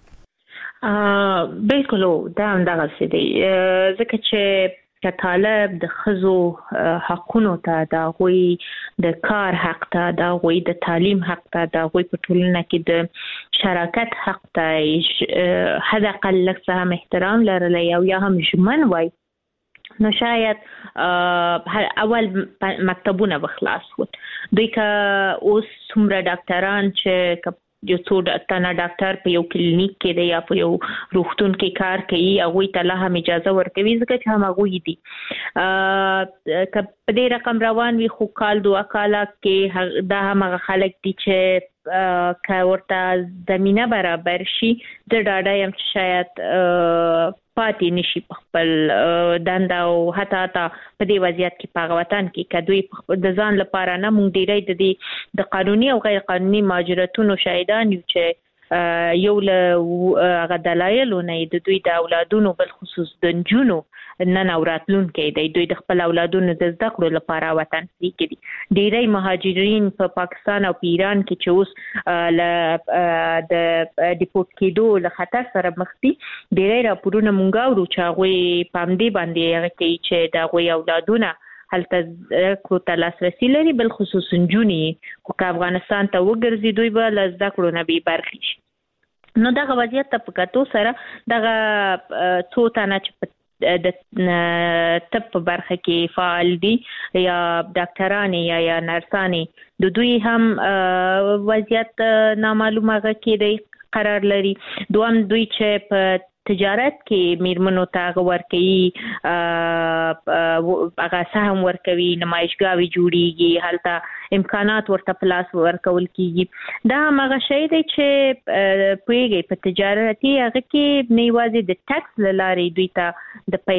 بالکل دا هم دغسې دی ځکه چې که طالب د ښځو حقونو ته، د هغوی د کار حق ته، د هغوی د تعلیم حق ته، د هغوی په ټولنه کې د شراکت حق ته حد اقل لږ څه هم احترام لرلی او یا هم ژمن وای نو شاید اول مکتبونه بخلاص وو دوی که اوس څومره ډاکټران چې یو څو تنه ډاکټر په یو کلینیک کې دی یا په یو روغتون کې کار کوي هغوی ته لا هم اجازه ورکوي ځکه چې هم هغوی دي که په دې رقم روان وي خو کال 2 کاله کې دا هم هغه خلک دي چې که ورته زمینه برابر شي زه ډاډه یم چې شاید پاتې نشي په خپل دنده او حتی په دې وضعیت کې په وطن کې که دوی د ځان لپاره نه مونږ ډیری د قانوني او غیر قانوني مهاجرتونو شاهدان یو چې یو له هغه دلایلو نه د دوی د اولادونو بل خصوص د نجونو نن او راتلونکي دی دوی د خپل اولادونو د زده کړو لپاره وطن پرېږدي دي ډیری مهاجرین په پاکستان او په ایران کې چې اوس له د ډیپورټ کېدو له خطر سره مخ دي ډیری راپورونه مونږ اورو چې هغوی په همدې باندې هغه کوي چې د هغوی اولادونه هلته کړو ته لاسرسي لري بل خصوص نجونې خو که افغانستان ته وګرځي دوی به له زده کړو نه بې برخې شي نو دغه وضعیت ته په کتو سره دغه څو تنه چې د طب په برخه کې فعال دي یا ډاکټرانې یا نرسانې د دوی هم وضعیت نامعلومه کې دی قرار لري دوم دوی چې په تجارت کې میرمنو ته ورکوي هغه سهم ورکوي نمایشګاوې جوړیږي هلته امکانات ورته پلاس ورکول کیږي دا هغه شی دی چې پوهیږي په تجارتي هغه کې نه یوازې د ټیکس لارې دوی ته د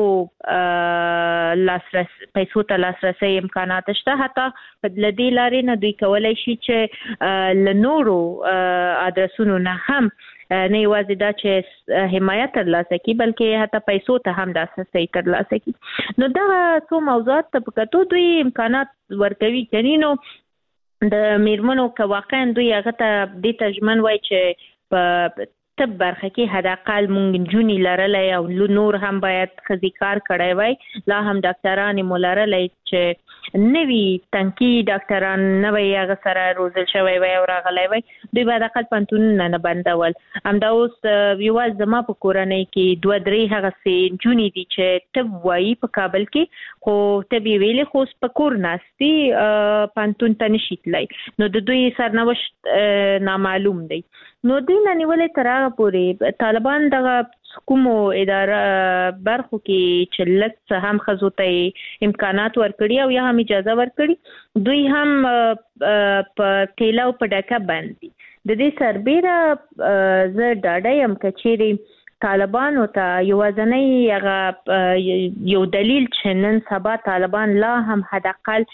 پیسو ته لاسرسي امکانات شته حتی په دې لارې نه دوی کولای شي چې لنورو ادرسونو نه هم نه یوازې دا چې حمایت ترلاسه کړي بلکې حتی پیسو ته هم لاسرسی ترلاسه کړي نو دا څو موضوعات ته په کتو دوی امکانات ورکوي کني نو د میرمنو که واقعا دوی هغه ته دې ته ژمن وای چې په طب برخه کې حداقل مونږ نجونې لرلی او نور هم باید ښځې کار کړی وای لا هم ډاکټرانې مو لرلی چې نوي تنکي ډاکټران نوی هغه سره روزل شوی وای او راغلی وای دوی باید حداقل پوهنتونونه نه بندول همدا اوس یوازې زما په کورنۍ کې 2-3 هغسې نجونې دي چې طب وایي په کابل کې خو طب یې ویلې خو اوس په کور ناست دي پوهنتون ته نشي تللی نو د دوی سرنوشت نامعلوم دی نو دوی نه نیولې تر هغه پورې طالبان دغه کومو اداره برخو کې چې لږ څه هم ښځو ته امکانات ورکړي او یا هم اجازه ورکړي دوی هم په ټیله او په ډکه بند دي د دې سربیره زه ډاډه یم که چیرې طالبانو ته یوازینی هغه یو دلیل چې نن سبا طالبان لا هم حداقل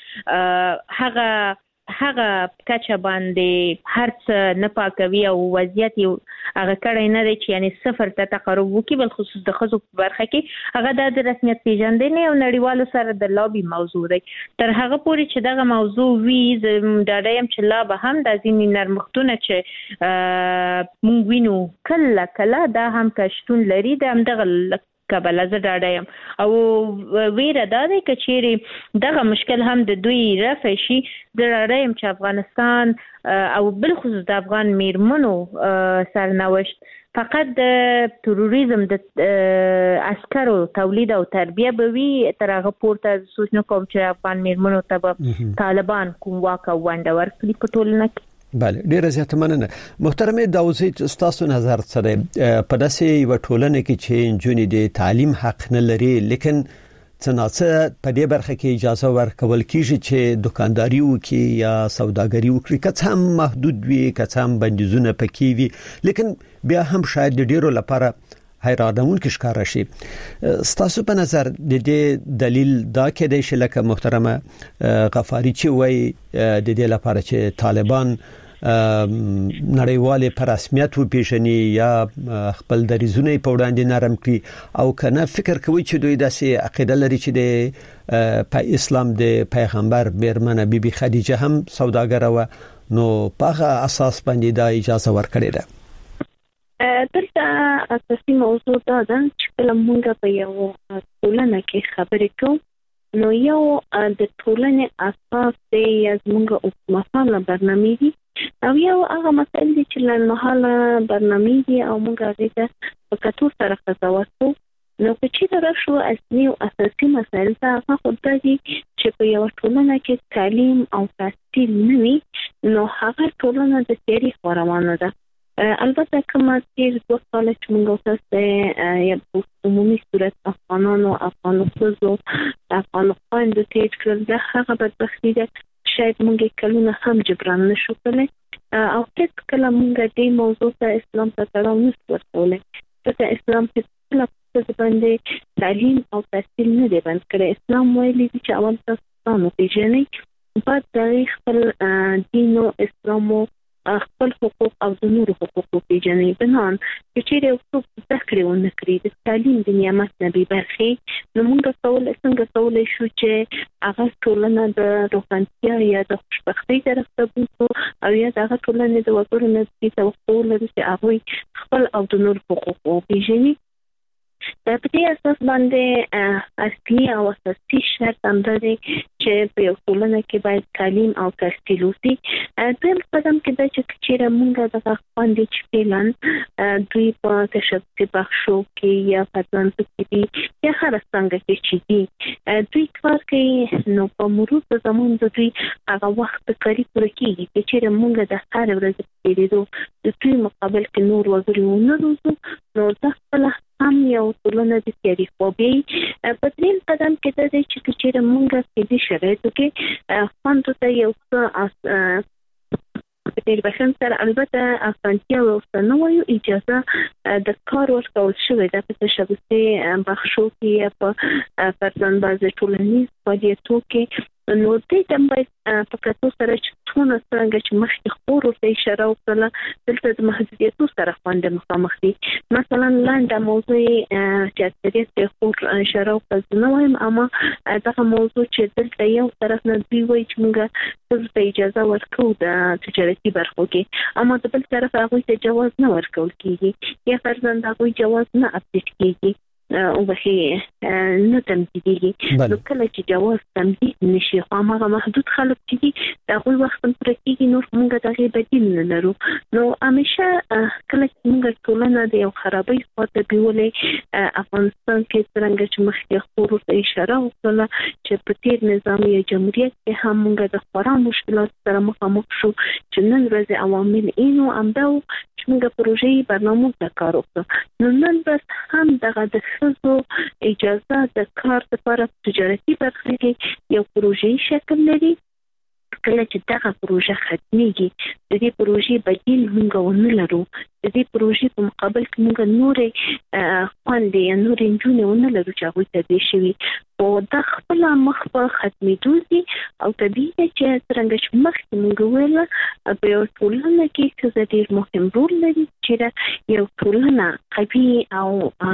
هغه کچه باندې هر څه نه پاکوي او وضعیت یو هغه کړی نه دی چې یعنی صفر ته تقرب وکړي بل خصوص د ښځو په برخه کې هغه د رسمیت پیژندنې او نړیوالو سره د لابي موضوع دی تر هغه پورې چې دغه موضوع وي زه ډاډه یم چې لا به هم د ځینې نرمښتونه چې مونږ وینو کله دا هم که شتون لري د همدغه کبله زه ډاډه یم او ویره دا دی که چیرې دغه مشکل هم د دوی رفع شي زه ډاډه یم چې افغانستان او بالخصوص د افغان میرمنو سرنوشت فقط د تروریزم د عسکرو تولید او تربیه به وي تر هغه پورته سوچ نه کوم چې افغان میرمنو ته به طالبان کوم واک او ونډه ورکړي په ټولنه کې بله ډیره زیاته مننه محترمه داوزی تاسو نظر سره په داسې یو ټولنه کې چې نجونې د تعلیم حق نه لري لیکن څنګه په دې برخه کې اجازه ورکول کیږي چې دکانداري وکړي یا سوداګري وکړي که هم محدود وي که هم بندیزونه پکې وي لیکن بیا هم شاید د ډیرو لپاره حیرانون کې ښکار شي ستاسو په نظر د دې دلیل دا کېدای شي لکه محترمه غفاری چې وای د دې لپاره چې طالبان نړیواله پر رسمیت و پیژني یا خپل دریزونه په وړاندې نرم کړي او کنه فکر کوي چې دوی داسې عقیده لري چې د اسلام د پیغمبر میرمنه بیبي خدیجه هم سوداګره و نو په هغه اساس باندې دا اجازه ورکړې ده دلته اساسي موضوع دا ده چې کله موږ په یو ټولنه کې خبرې کوو نو یو د ټولنې اساس دی یا زموږ حکومتانه برنامې دي او یو هغه مسایل دي چې لنډمهاله برنامې دي او موږ هغې ته په کتو سره قضاوت کوو نو چې راشو اصلي او اساسي مسایل ته هغه خدای چې په یو ټولنه کې تعلیم او تحصیل نه وي نو هغه ټولنه د تیری روانه ده. البته کومه چې د وساله چې موږ تاسو یا په عمومي صورت افغانانو افغانستانو افغانستان د تیر کړل دا هغه بدبختی ده شاید موږ کلونه هم جبران نشو کولای او هیڅ کله موږ دې موضوع ته اسلام ته تړاو نشو ورکولای. ځکه اسلام په خپل باندې تعلیم او تحصیل نه دی بند کړی. اسلام ویلي چې اول تاسو نو پیژنئ بعد د خپل دین او اسلام خپل حقوق او د نورو حقوق پیژنئ. بنان چې یو څوک زده کړي او نه کړي د تعلیم د نعمت نه به برخې نو موږ څنګه کولای شو چې هغه ټولنه د روښانتیا یا د خوشبختۍ طرف ته بوځو او یا د هغه ټولنې د وګړو نه د توقع لري چې هغه خپل او د نورو حقوق پیژني. په دې اساس باندې اصلي او اساسي شرط هم دی چې په یو ټولنه کې باید تعلیم او تحصیل وشي. دویم قدم کې دا چې موږ د خپل چې پلان دوی په تشخیصي بخشو کې یا پاتلانس کې یا هر څنګه چې دي دوی کار کوي نو په مرور د زمون د دوی هغه وخت قریب ورکیږي چې موږ د هر ورځ پیریدو د دوی مقابل کې نور وګړي نه روزو نو دا خپل هم یو ټولنه د تیاری خوبي. په دریم قدم کې دا چې موږ په دې شرایطو کې فاند ته یو څه په دې بشن سره البته افغانستان او ستنوي اجازه د کار ورکول شوې ده په تشخیصي بخشو کې په پرځان بازه ټولنیز فعالیتو کې نو دې د په کتو سره چې څونه څنګه چې مخکې خور او اشاره وکړه دلته د محدودیتو سره خوند مخامخ دي. مثلا لاندې موضوع چې اکثریت خور اشاره وکړه نو وایم اما دا موضوع چې دلته یو طرف نه دی وایي چې موږ څه اجازه ورکو د تجارتي برخو کې اما د بل طرف هغه ته جواز نه ورکول کیږي یا فرضاً هغه جواز نه اپډیټ کیږي او به نه تمدیدي نو کله چې جواز تمدید نشي خو هغه محدود خلک دي دا غوي وخت پر کېږي نو موږ دغه بدیل نه لرو. نو همیشه کله چې موږ ټولنه د یو خرابۍ خاطر بیولې افغانستان کې څنګه چې مخکې خور ته اشاره وکړه چې په تیر نظام یا جمهوریت کې هم موږ د خورا مشکلات سره مخامخ شو چې نن ورځ عوامل اینو امداو چې موږ پروژې برنامه ته کار وکړو. نو نن بس هم دغه د خصو اجازه د کار لپاره تجارتي برخه کې یو پروژې شکل لري. کله چې دغه پروژه ختميږي د دې پروژې بدیل موږ ونه لرو. د دې پروژې په مقابل کې موږ نورې خوندې یا نورې انجونې ونه لرو چې هغوی ته دې شوي او دا خپل مخ په ختمېدو دي او طبیعي چې څرنګه چې مخکې موږ ویل په یو ټولنه کې ښځه ډېر مهم رول لري چې یو ټولنه قوي او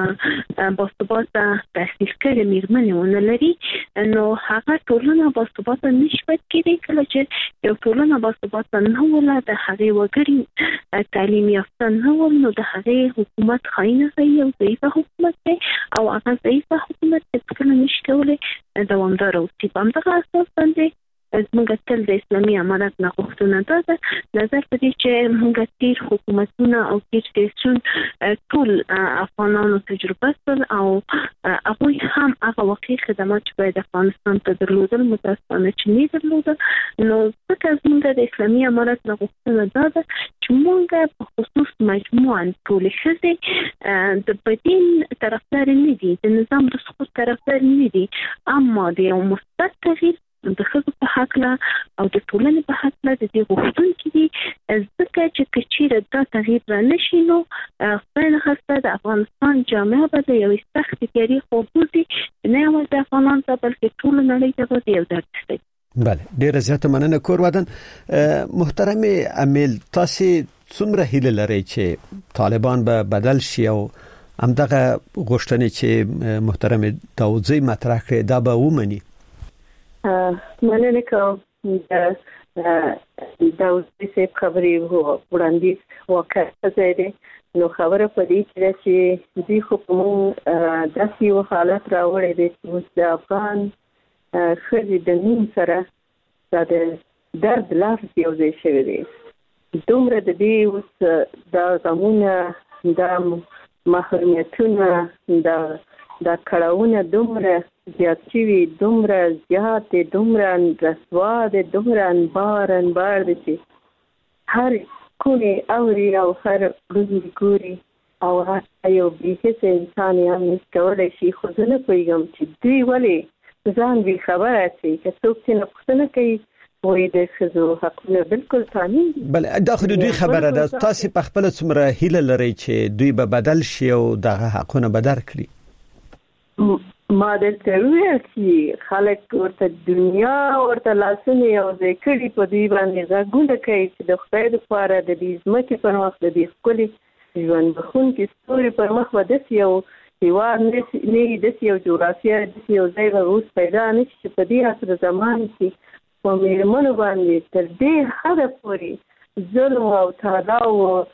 باثباته تحصیل کړې مېرمنې ونه لري نو هغه ټولنه باثباته نشي کېدای. کله چې یو ټولنه باثباته نه وله د هغې وګړي تعلیم یافته نه ول نو د هغې حکومت خاینه کوي او ضعیفه حکومت دی او هغه ضعیفه حکومت هیڅکله نشي کولی دوامداره اوسي. په همدغه اساس باندې زموږ تل د اسلامي امارت نه غوښتنه ده نظر په دې چې موږ تیر حکومتونه او تیر سیاسون ټول افغانانو تجربه کړل او هغوی هم هغه واقعي خدمات چې باید افغانستان ته درلودل متاسفانه چې نه درلودل. نو ځکه زموږ د اسلامي امارت نه غوښتنه ده چې موږ په خصوص مجموعاً ټولې ښځې د بدیل طرفدار نه دي د نظام د سقوط طرفدار نه دي اما د یو مثبت تغییر د ښځو په هکله او د ټولنې په هکله د دې غوښتونکي دي ځکه چې چیرې دا تغییر را نشي نو خدای نخواسته د افغانستان جامعه به د یوې سختې تیارې خوب وځي نه یوازې د افغانانو ته بلکې ټوله نړۍ ته به د یو درد شي. بله ډیره زیاته مننه کور ودان. محترم امیل تاسو څومره هیله لرئ چې طالبان به بدل شي او همدغه غوښتنې چې محترم داوودزی مطرح کړې دا به ومني؟ مننه کوم داوودزی صاحب خبرې وړاندیز وکړه زیاده نو خبره پدې چې دوی خو کوم داسې یو حالت راوړی دی چې د افغان ښځې د نوم سره د درد لفظ یو ځای شوی دی. دومره د دې اوس دا غمونه دا محرومیتونه دا دا کړهونه دومره زیات شي دومره زیات دومره رسوا دي دومره انبار دي چې هر کونی اوري او هر ورځ ګوري او یو بیخي انسان هم نشکولی شي خو زه نه پوهېږم چې دوی ولې ځان بې خبره شي که څوک چې نه پوښتنه کوي وایي د ښځو حقونه بالکل تامین دي. بله دا خو د دوی خبره ده. تاسې په خپله څومره هیله لرئ چې دوی به بدل شي او دغه حقونه به درکړي؟ ما درته وویل چې خلک ورته دنیا ورته لاسونه یو ځای کړي په دوی باندې غږونه کوي چې د خدای دپاره د دې ځمکې پر مخ د دې ښکلي ژوند بخونکي ستوري پر مخ به داسې یو هېواد نه وي داسې یو جغرافیه داسې یو ځای به اوس پیدا نه شي چې په دې عصر زمان کې په مېرمنو باندې تر ډېر حده پورې ظلم او تعداو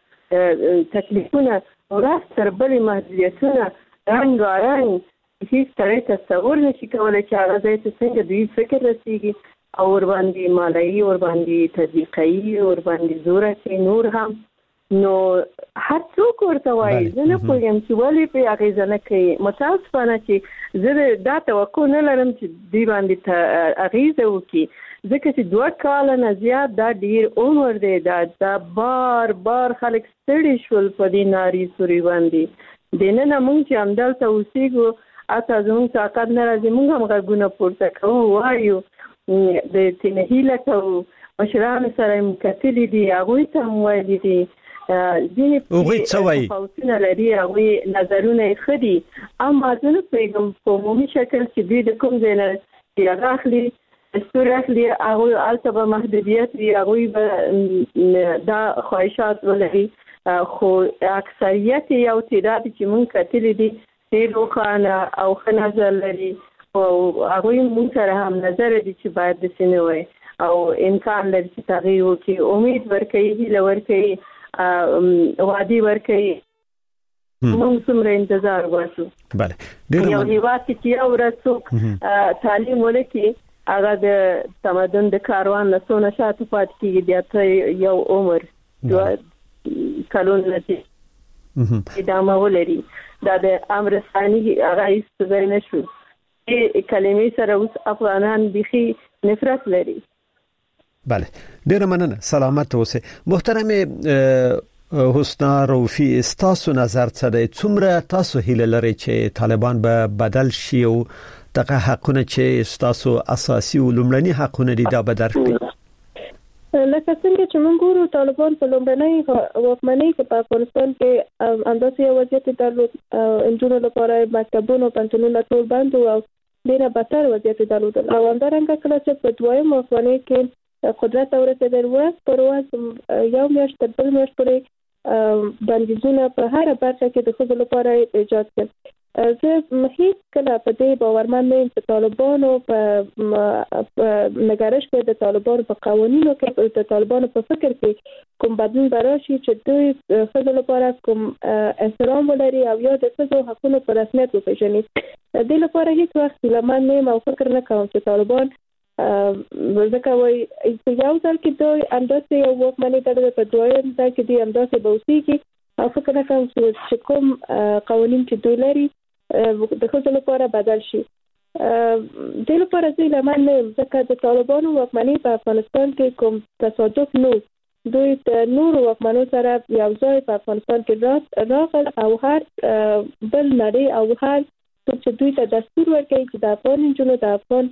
تکلیفونه ورځ تر بلې محدودیتونه رنګارنګ هیڅ سړی تصور نشي کولی چې هغه ځای ته څنګه دوی فکر رسېږي او ورباندې مالایي ورباندې تطبیقوي ورباندې زور اچوي نور هم نو هر څوک ورته وایي زه نه پوهېږم چې ولې پرې اغېزه نه کوي. متاسفانه چې زه دا توقع نه لرم چې دوی باندې اغېزه وکړي ځکه چې 2 کاله نه زیات دا ډېر عمر دی دا بار خلک ستړي شول په دې ناري سوري باندې دننه موږ چې همدلته اوسېږو اته زموږ طاقت نه راځي موږ هم غږونه پورته کوو وایو د تېنه هیله کوو مشرانو سره یې کتلي دي هغوی ته هم ویلي دي ځینې تفاوتونه لري هغوی نظرونه یې ښه دي اما زه نه پوهېږم په عمومي شکل چې دوی د کوم ځای نه چې هغه اخلي دستور اخلي هغوی هلته به محدودیت وي هغوی به دا خواهشات ولري خو اکثریت یو تعداد چې موږ کتلي دي ډېر روښانه او ښه نظر لري او هغوی موږ سره هم نظر دي چې باید داسې نه وای او امکان لري چې تغییر وکړي امید ورکوي هیله ورکوي وعدې ورکوي موږ څومره انتظار واسو. بله یو هېواد چې یو ورځ څوک تعلیم ولکړي هغه د تمدن د کاروان نه څونه شاته پاتې کېږي بیا ته یو عمر کلونه چې ادامه ولري دا د امر ثاني هغه هیڅ ځای نه شو کلمې سره اوس افغانان بیخي نفرت لري. بله ډیره مننه سلامت اوسئ. محترم حسنا روفي تاسو نظر څه دی څومره تاسو هیله لرئ چې طالبان به بدل شي او دغه حقونه چې تاسو اساسي او لومړني حقونه دي دا به درکړي؟ لکه څنګه چې موږ ګورو طالبان په لومړنۍ واکمنۍ کې په افغانستان کې انداسې وضعیت درلود انجونو لپاره مکتبونو پنځونو ټول بند او ډیره بدتر وضعیت درلود او همدارنګه کله چې په دویم واکمنۍ کې قدرت ورسېدل ورځ پر ورځ یو میاشت تر بل میاشت پورې بندیزونه په هر برخه کې د ښځو لپاره ایجاد کړل. زه هیڅ کله په دې باورمن نه یم چې طالبانو په نگرش کې د طالبانو په قوانینو کې د طالبانو په فکر کې کوم بدلون راشي چې دوی ښځو لپاره کوم احترام ولري او یا د ښځو حقونو په رسمیت وپېژني. دې لپاره هیڅ وخت هیلهمن نه یم او فکر نه کوم چې طالبان ځکه وایي یو ځل کې دوی همداسې یو واکمني درلوده په دویم ځل کې دوی همداسې به اوسېږي او فکر نه کوم چې کوم قوانین چې دوی لري د ښځو لپاره بدل شي. دې لپاره زه هیلهمن نه یم ځکه د طالبانو واکمني په افغانستان کې کوم تصادف نه دوی د نورو واکمنو سره یو ځای په افغانستان کې راغل او هر بل نړۍ او هر څوک چې دوی ته دستور ورکوي چې د افغان انجونو د افغان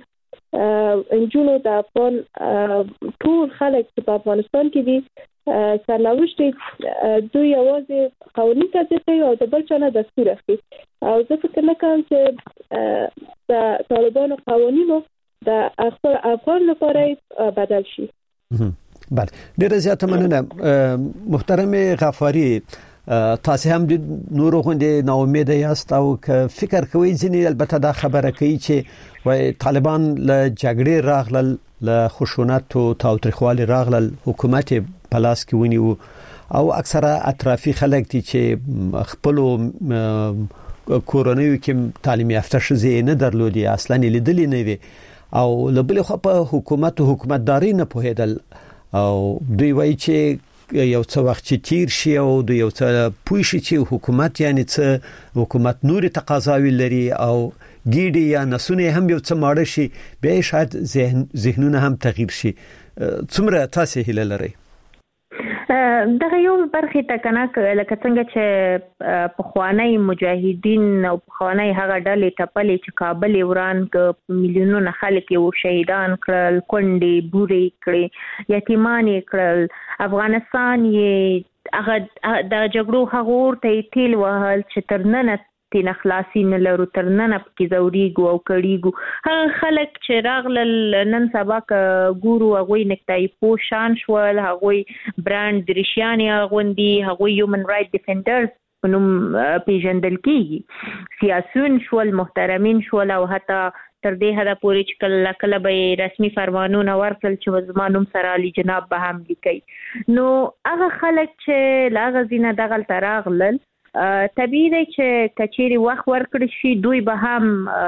ټول خلک چې په افغانستان کې دي سرنوشت دوی یوازې قوانین تطبیق کوي او د بل چا نه دستور اخلي او زه فکر نه کوم چې د طالبانو قوانینو د افغان لپاره بدل شي. بله ډیره زیاته مننه. محترم غفاری تاسو هم د نورو غوندې ناامید یاست او که فکر کوئ ځینې البته دا خبره کوي چې وای طالبان له جګړې راغلل له خشونت او تاوتریخوالي راغلل حکومت په لاس کې ونیو او اکثره اطرافي خلک دي چې خپل کورونیو کې تعلیم یافته شزي نه درلودي اصلا لیدلې نه وي او لبل خو په حکومتداري نه پوهېدل او دوی وایي چې یو څه وخت چې تیر شي او د یو څه پوه شي چې حکومت یعنی څه حکومت نور تقاضاوي لري او ګیډي یا نسونه هم یو څه ماړه شي به شاید ذهنونه هم تغییر شي څومره تاسو هیله لرئ دغه یو برخه ته کنه لکه څنګه چې په خوانی مجاهدین او په خوانی هغه ډلې ټپلې چې کابل وران ک میلیونونه خلک یو شهیدان کړل کونډي بوري کړي یتیمان کړل افغانستان یې هغه د جګړو هغور ته تیل وهل چې ترننه تین خلاصي نه لرو ترننه پکې زوريګو او کړيګو هغه خلک چې راغلل نن سبا ګورو هغه نکتای پوشان شول هغه برانډ درشياني غوندي هغه هیومن رائټ ډیفندرز نوم پیژندل کیږي سیاسيون شول محترمین شول او حتی تر دې حدا پورې چې کله به رسمي فرمانونه ورکړل چې زمانوم سره علي جناب به هم لیکي نو هغه خلک چې لاغه زینه دغل تراغلل طبیعي دی چې کچېری وخت ورکړي شي دوی به هم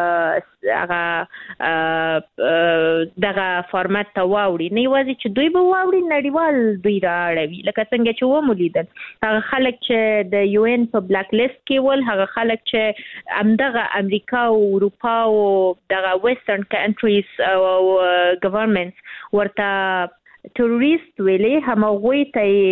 هغه دغه فارمات ته واوړي نه یوازې چې دوی به واوړي نړیوال دوی راړوي لکه څنګه چې ومولیدل هغه خلک چې د یو ان په بلاک لیست کې ول هغه خلک چې امدغه امریکا او اروپا او دغه ویسټرن کنټریز او ګورنمنټس ورته ټوریست ویلې همغوی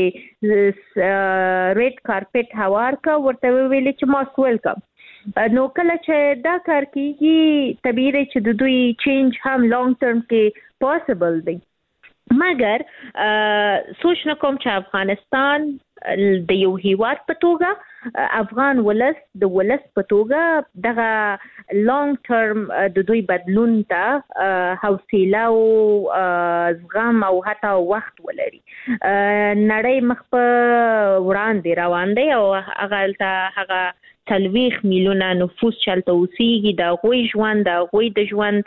ته ریډ کارپټ هوار کا ورته ویلې چې ماست ویلکم نو کله چې دا کار کیږي طبیعي چې د دوی چینج هم لانګ ټرم کې پوسیبل دی مګر سوچ نه کوم چې افغانستان د یو هیواد په توګه افغان ولس د ولس په توګه دغه لانګ ټرم د دوی بدلون ته حوصله او زغم او حتی وخت ولري نړۍ مخ په وړاندې روان دی او هغه تلويخ میلیونه نفوس چلته اوسېږي د غوي ژوند د غوي د ژوند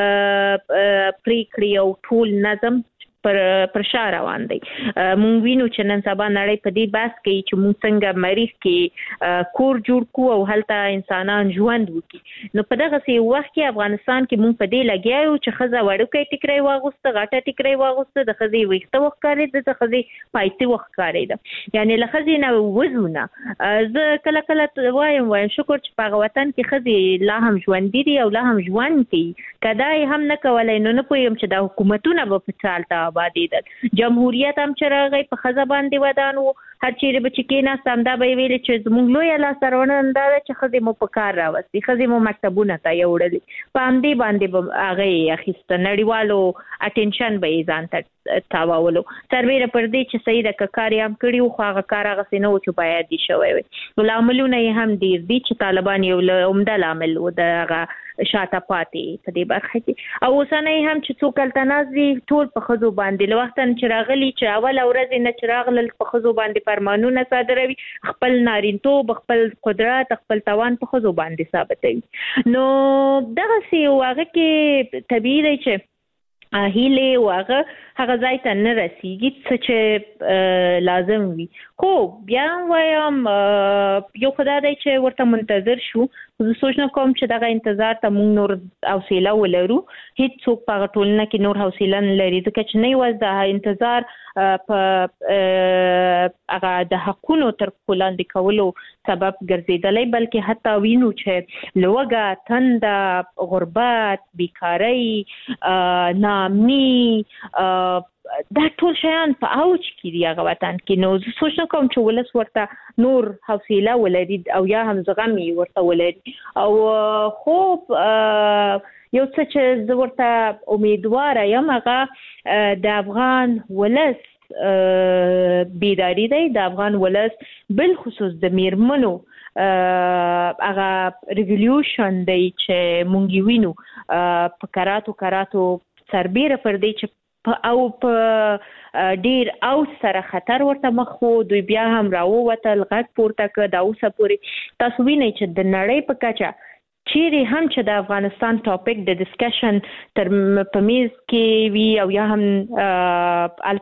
پریکړې او ټول نظم پر شا روان دی مونږ وینو چې نن سبا نړۍ په دې بحث کې چې مونږ څنګه مریخ کې کور جوړ کو او هلته انسانان ژوند وکړي نو په دغه سي وخت کې افغانستان کې مونږ په دې لګیاو چې خزه وړوکې ټیکري واغوسته غټه ټیکري واغوسته د خزي وخته وخت کاری د خزي پایتي وخت کاری ده یعنی لخزي نه وزونه زه کله وایم شکر چې په وطن کې خزي لا هم ژوند دي او لا هم ژوند کوي کداي هم نه کولای نو نه پویم چې د حکومتونو په چالتہ آبادیدل جمهوریت هم چې راغی په خزه باندې ودانو هر چیرې به چې کې نه سم دا به ویل چې زموږ لوی لا سرونه انداز چې خزه مو په کار راوستي خزه مو مکتبونه ته یوړل په همدې باندې هغه اخیست نړیوالو اټینشن به ځان ته تاوولو سربېره پر دې چې صحیح د کاریام کړیو خو هغه کار هغه سينو چې باید دي شوی وي ولاملونه هم ډیر دي چې طالبان یو عمده عامل و دغه شاته پاتې په دې برخه کې او اوسنۍ هم چې څوک التنازي ټول په خزو باندې لوختن چې راغلي چې اول ورځ نه چې راغلل په خزو باندې فرمانونه صادروي خپل نارینتوب خپل قدرت خپل توان په خزو باندې ثابتوي نو دغه سی واغه کې طبيعي دی چې هیله واغه هغه ځای ته نه رسیږي چې لازم وي خو بیا وایم یو خدای دی چې ورته منتظر شو زه سوچ نه کوم چې دغه انتظار ته مونږ نور حوصله ولرو هیڅ څوک په ټولنه کې نور حوصله نه لري ځکه چې نه وځ د انتظار په هغه د حقونو تر وړاندې کولو سبب ګرځیدلی بلکې حتی وینو چې لوګه تند غربت بیکاری نامي دا ټول شیان په اوج کې دی هغه وطن کې نو سوچ نه کوم چې ولس ورته نور حوصله ولري او یا هم زغم ورته ولري او خوب یو څه چې زه ورته امیدواره یم هغه د افغان ولس بیداری دی د افغان ولس بل خصوص د میرمنو هغه ریولیوشن دی چې مونږ وینو په کراتو سربېره پر دې چې او په ډیر او سره خطر ورته مخ وو دوی بیا هم راووتل غږ پورته کړ دا اوسه پورې تاسو وینئ چې د نړۍ په کچه چیرې هم چې د افغانستان ټاپک د ډسکشن تر په میز کې وی او یا هم الته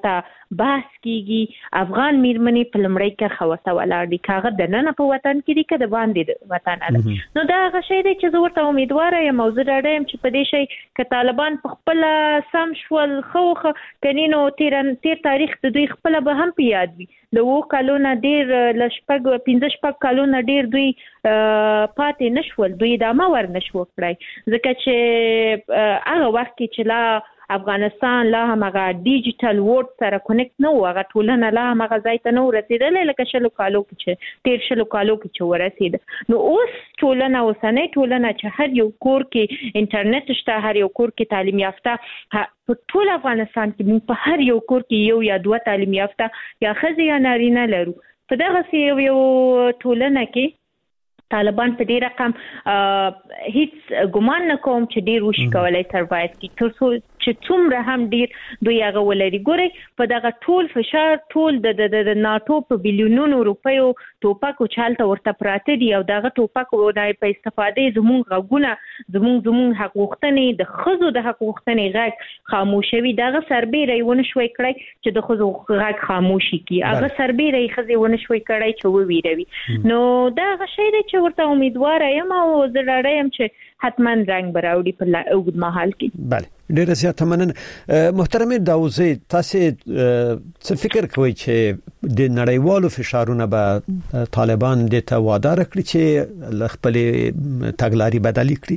بحث کیږي افغان میرمنې په لمړی کرخه ورته ولاړ دي کاغه د نن په وطن کې دي که د باندې وطن ده نو دا هغه شی دی چې زه ورته امیدواره یم او زه ډاډه یم چې په دې شی که طالبان په خپل سم شول خوخه کني نو تیر تاریخ د دوی خپل به هم په یاد وي د 2 کالونو ډیر لشپږ 15 کالونو ډیر دوی پاتې نشول دوی دامه ور نشو کړای ځکه چې هغه وخت کې چې لا افغانستان لا هغه ډیجیټل ورډ سره کنیکټ نه و هغه ټولنه لا هغه ځای ته نه ورسېدل لکه شلو کالو کې ورسېد نو اوس ټولنه اوسنۍ ټولنه چې هر یو کور کې انټرنیټ شته هر یو کور کې تعلیم یافته په ټول افغانستان کې په هر یو کور کې یو یا 2 تعلیم یافته یا ښځې یا نارینه لرو په دغه یو ټولنه کې طالبان په دې رقم هیڅ ګمان نه کوم چې ډیر وشي کولای سروایو کی ترڅو چې څومره هم ډیر دوی هغه ولري ګوري په دغه ټول فشار ټول د ناتو په بلیونونو روپیو ټوپکو چالت ورته پراته دي او دغه ټوپکو د په استفاده زموږ غوونه زموږ حق غوښتنې د خزو د حق غوښتنې غږ خاموشوي دغه سربېره ونه شوي کړی چې د خزو غږ خاموشي کی هغه سربېره خزي ونه شوي کړی چې وویروي نو دغه شی دی چې ورته امیدواره یم او زه ډاډه یم چې حتما رنګ براوړي په اوږد مهال کې بله ډیره زیاته مننه محترم داوزی تاسو څه فکر کوئ چې د نړیوالو فشارونو به طالبان د ته وعده راکړي چې خپل تګلاري بدلی کړي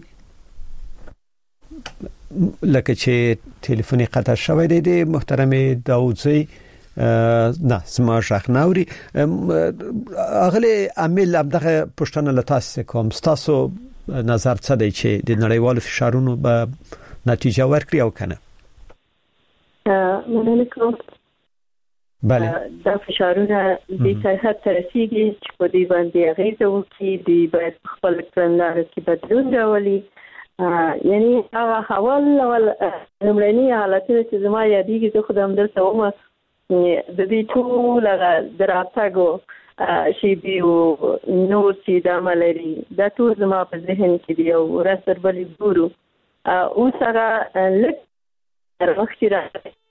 لکه چې ټلیفوني قطع شوی دی د محترم داوزی نه سما شخناوري اغلی عامل دغه پښتنه لتاسو کوم تاسو نظر څه دی چې د نړیوالو فشارونو به نتیجه ورکړي او کنه مننه کوم بله دا فشارونه د صحت ترسيږي چې په دې باندې غیزه وکړي دی باید خپل کړنلارو کې بدلون راولي یعنی هغه حوال لمړنی حالتونه چې زما یادېږي زه خودم درته ومه د دې ټول دراتګو شي بیو نور چې د عملري دا ټول زما په ذهن کې دی او راسر بلې ګورو او سره لکه وخت را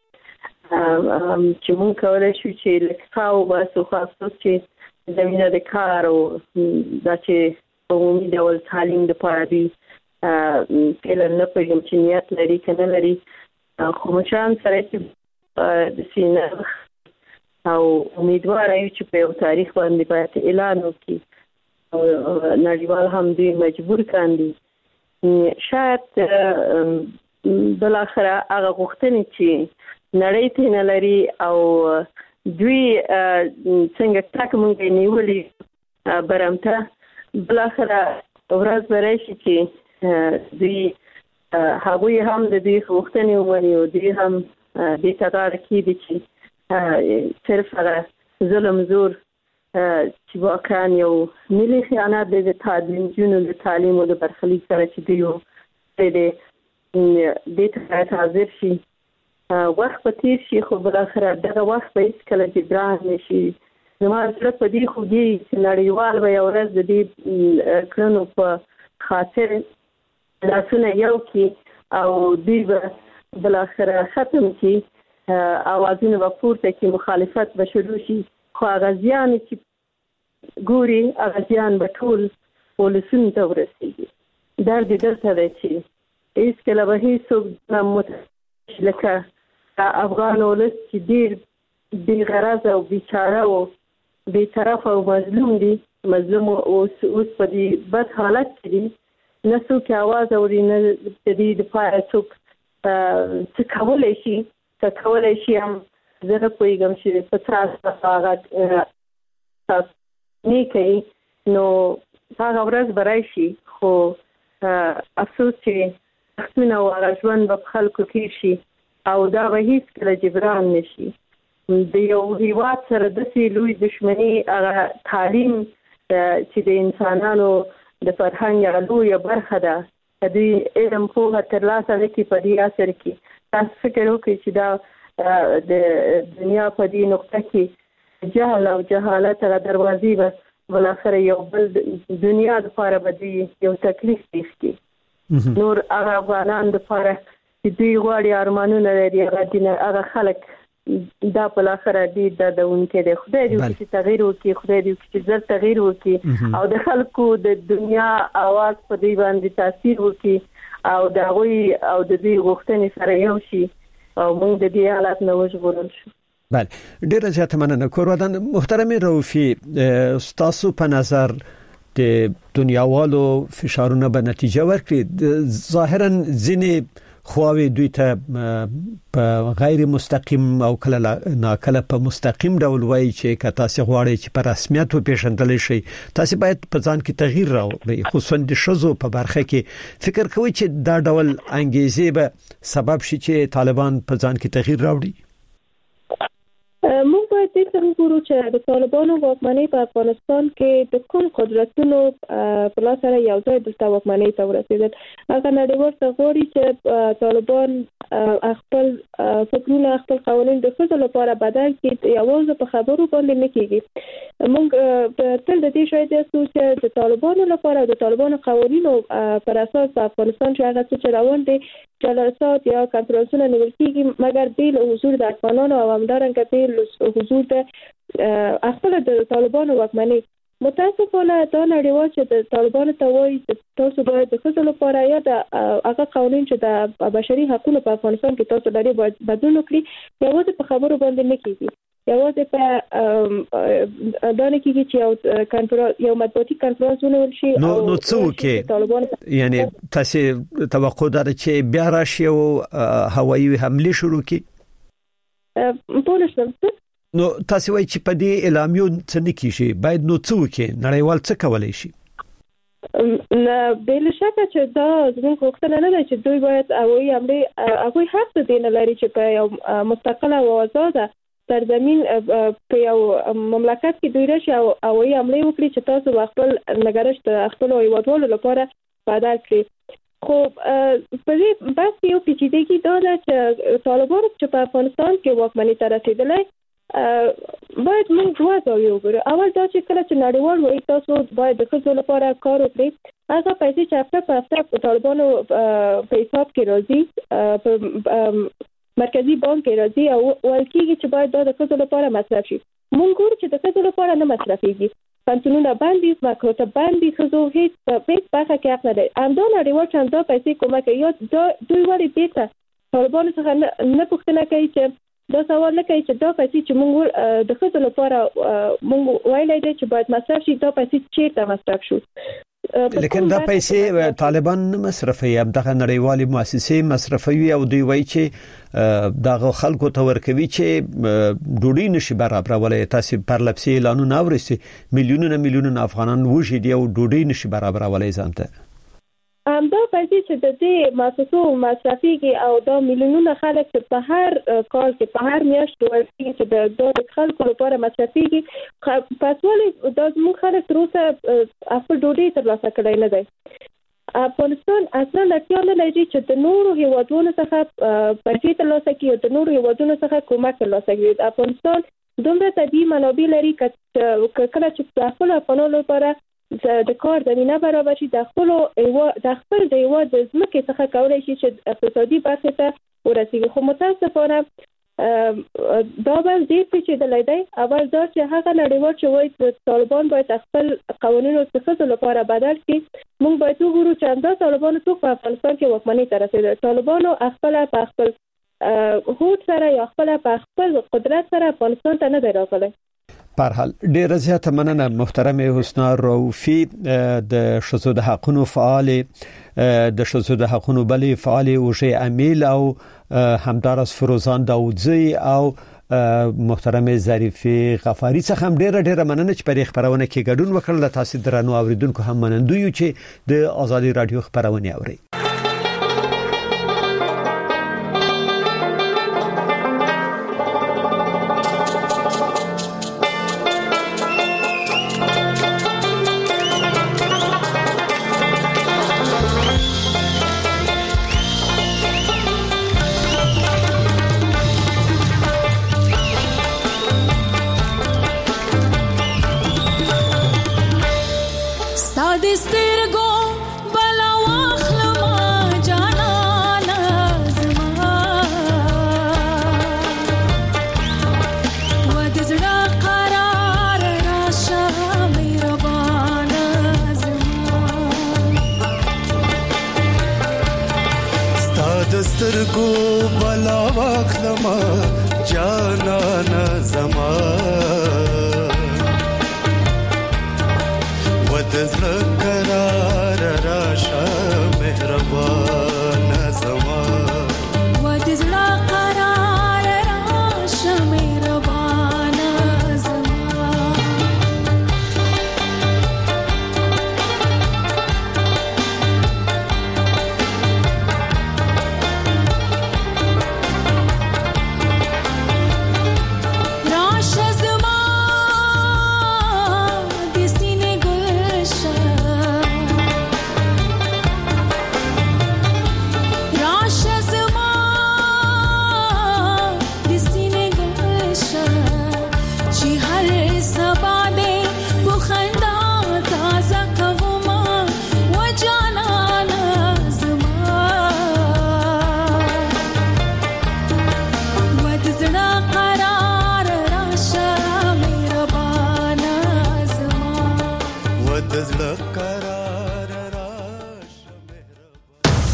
چې مونږ کولای شو چې لکه باسو خاصو چې زمينه د کار او دا چې په عمومي ډول تعلیم د پاره دی کله نه پېږم چې نیت لري کنه لري خو مشان سره چې د سینه او امیدواره یو چې په یو تاریخ باندې باید اعلان وکړي او نړیوال هم دوی مجبور کاندي شاید بل اخره هغه غوښتنې چې نړۍ ته نه لري او دوی څنګه تک مونږ نیولې برمته بل اخره ورځ براشي چې دوی هغه هم د دې غوښتنې ومني او دوی هم د تغیر کې دي چې صرف هغه ظلم زور چې واقعا یو ملي خیانت د تعلیم جنو د تعلیم او د برخلیک سره چې دی د ته حاضر شي وخت په تیر شي خو بل اخر دغه وخت به هیڅ کله جبران نشي زما سره په دې خو دي چې نړیوال به یو ورځ د دې کړنو په خاطر لاسونه یو کې او دوی به بل اخر ختم کی اوازونه ورپورته کی مخالفت به شروع شي خو غزيان چې ګوري غزيان به ټول پولیسونو ته ورسیږي درد دلته دی چې هیڅ کله به هیڅ لکه افغان ولس چې ډیر بې غرضه او بیچاره او بی‌طرف او مظلوم دي مظلوم اوس په دې بد حالت کې دي نه څوک आवाज اوري نه د دې لپاره څوک څه کولای شي هم زه نه پوهیږم چې په تاسو هغه نه کوي نو هغه ورځ به راشي خو افسوس چې څنګه هغه ژوند په خلکو کې شي او دا به هیڅ کله جبران نشي د یو هیواد سره د لوی دښمنی هغه تعلیم چې د انسانانو د فرهنګ لویه برخه ده د علم په ترلاسه کې په دې اثر کې تاسو فکر وکړئ چې دا د دنیا په دې نقطه کې جهل او جهالت غ دروازې به بل اخر یو بل دنیا د لپاره به یو تکلیف پیښ کی نور هغه افغانان د لپاره چې دوی غواړي ارمانونه لري هغه خلک دا په اخر دې د دونکو د خدای دې چې تغییر وکړي، خدای دې چې زر تغییر وکړي او د خلکو د دنیا आवाज په دې باندې تاثیر وکړي او د غوي او د دې غوښتنې سره یو شي او موږ د دې حالت نه وژغورل شو. بله، ډیره زیاته مننه. کورودان محترم روفي، تاسو په نظر د دنیاوالو فشارونه به نتیجه ورکړي؟ ظاهرا ځینې خواوې دوی ته په غیر مستقیم او کله ناکله په مستقیم ډول وایي چې که تاسو غواړئ چې په رسمیت وپېژندل شي تاسو باید په ځان کې تغییر راوړئ، خصوصا د ښځو په برخه کې. فکر کوئ چې دا ډول انګیزې به سبب شي چې طالبان په ځان کې تغییر راوړي؟ موږ باید دې ته وګورو چې د طالبانو واکمنۍ په افغانستان کې د کوم قدرتونو په لاس سره یو ځای د واکمنۍ ته ورسېدل. هغه نړیوال ته غواړي چې طالبان خپل فکرونه، خپل قوانين د ښځو لپاره بدل کړي، یوازې په خبرو باندې نه کېږي. موږ تل د دې شاهد یو چې د طالبانو لپاره د طالبانو قوانینو پر اساس په افغانستان کې هغه څه روان دي، جلسات یا کنفرانسونه نیول کېږي، مګر بیل حضور د افغانانو او همدارنګه بیل حضور د خپل د طالبانو واکمنۍ. متاسفانه دا نړیوال چې د طالبانو ته وایي تاسو باید د ښځو لپاره یا د هغه قوانین چې د بشري حقوقو په افغانستان کې تاسو لري باید بدلون وکړي، یوازې په خبرو باندې نه کېږي. یوازې په دا نه کېږي چې یو مطبوعاتي کنفرانس ونیول شي. نو څه وکړي؟ یعنی تاسو توقع لرئ چې بیا راشي او هوایي حمله شروع کړي؟ په نشته نو تاسو وایي چې په دې اعلامیو څه نه کیږي، باید نو څه وکړي؟ نړیوال څه کولای شي؟ نه بل شکه چې دا زموږ غوښتنه نه ده چې دوی باید هغوی حمله هغوی حق دې نه لري چې په یو مستقله او آزاده سرزمین په یو مملکت کې دوی راشي او هغوی حمله وکړي چې تاسو خپل نگرش د خپل هیوادوالو لپاره بدل کړي. خو په دې بس یو پیچیدګي دا ده چې طالبان چې په افغانستان کې واکمنۍ ته رسیدلي باید موږ دوه ځایونه وګورو. اول دا چې کله چې نړیوال وایي تاسو باید د ښځو لپاره کار وکړئ، هغه پیسې چې هفته په هفته په طالبانو په حساب کې راځي، په مرکزي بانک کې راځي او ویل کېږي چې باید دا د ښځو لپاره مصرف شي. موږ ګورو چې د ښځو لپاره نه مصرفېږي، پنسیونونه بندي، مکاتب بندي، ښځو هیڅ برخه کې حق نه لري. همدا نړیوال چې همدا پیسې کومه کوي، یا دوی ولې دې ته طالبانو څخه نه پوښتنه کوي چې دا سوال نه کوي چې دا پیسې چې موږ د ښځو لپاره موږ ویلای دي چې باید مصرف شي، دا پیسې چیرته مصرف شو؟ لیکن دا پیسې طالبان نه مصرفوي، دغه نړیوالې مؤسسې مصرفوي او دوی وایي چې دغه خلکو ته ورکوي چې ډوډۍ نشي برابرولای. تاسو پر لپسې اعلانونه اورئ میلیونونه افغانان وژي او ډوډۍ نشي برابرولای ځانته. دا پیسې چې د دې مؤسسو مصرفيږي او دا میلیونونه خلک چې په هر کال کې په هر میاشت ورته چې د خلکو لپاره مصرفيږي، پسولې دا موږ خلک تر اوسه خپل ډوډۍ ترلاسه کړی نه دی. افغانستان اصلا لټیا نه لري چې د نورو هیوادونو څخه پیسې ترلاسه کړي او د نورو هیوادونو څخه کومک ترلاسه کړي. افغانستان دومره طبیعي منابع لري چې کله چې خپل افغانانو لپاره د کار زمينه برابر شي، د خپل د هیواد د ځمکې څخه کولای شي چې اقتصادي برخه ته ورسیږي. خو متاسفانه دا بل دې پیچیدلی دی. اول دا چې هغه نړیوال چې وایي طالبان باید خپل قوانینو د ښځو لپاره بدل کړي، موږ باید وګورو چې همدا طالبانو څوک په افغانستان کې واکمنۍ ته رسېدل. طالبانو خپل هوډ سره یا خپل قدرت سره افغانستان ته نه دی راغلی. پر حال ډیر زیاته مننه محترم حسنا روفي، د ښځو د حقوقو فعال، د ښځو د حقوقو بلې فعال اوجه امیل او همدارس فروزان داودزی او محترم ظریفی غفاری څخه هم ډیر مننه چې په خبرونه کې ګډون وکړل. تاسو درنو اوریدونکو هم منندوی چې د آزادي رادیو خبرونه اوري. ستاسو سترګو بلا واخلم دسترګو بلا واخلما جانانا زما ودزړه کرا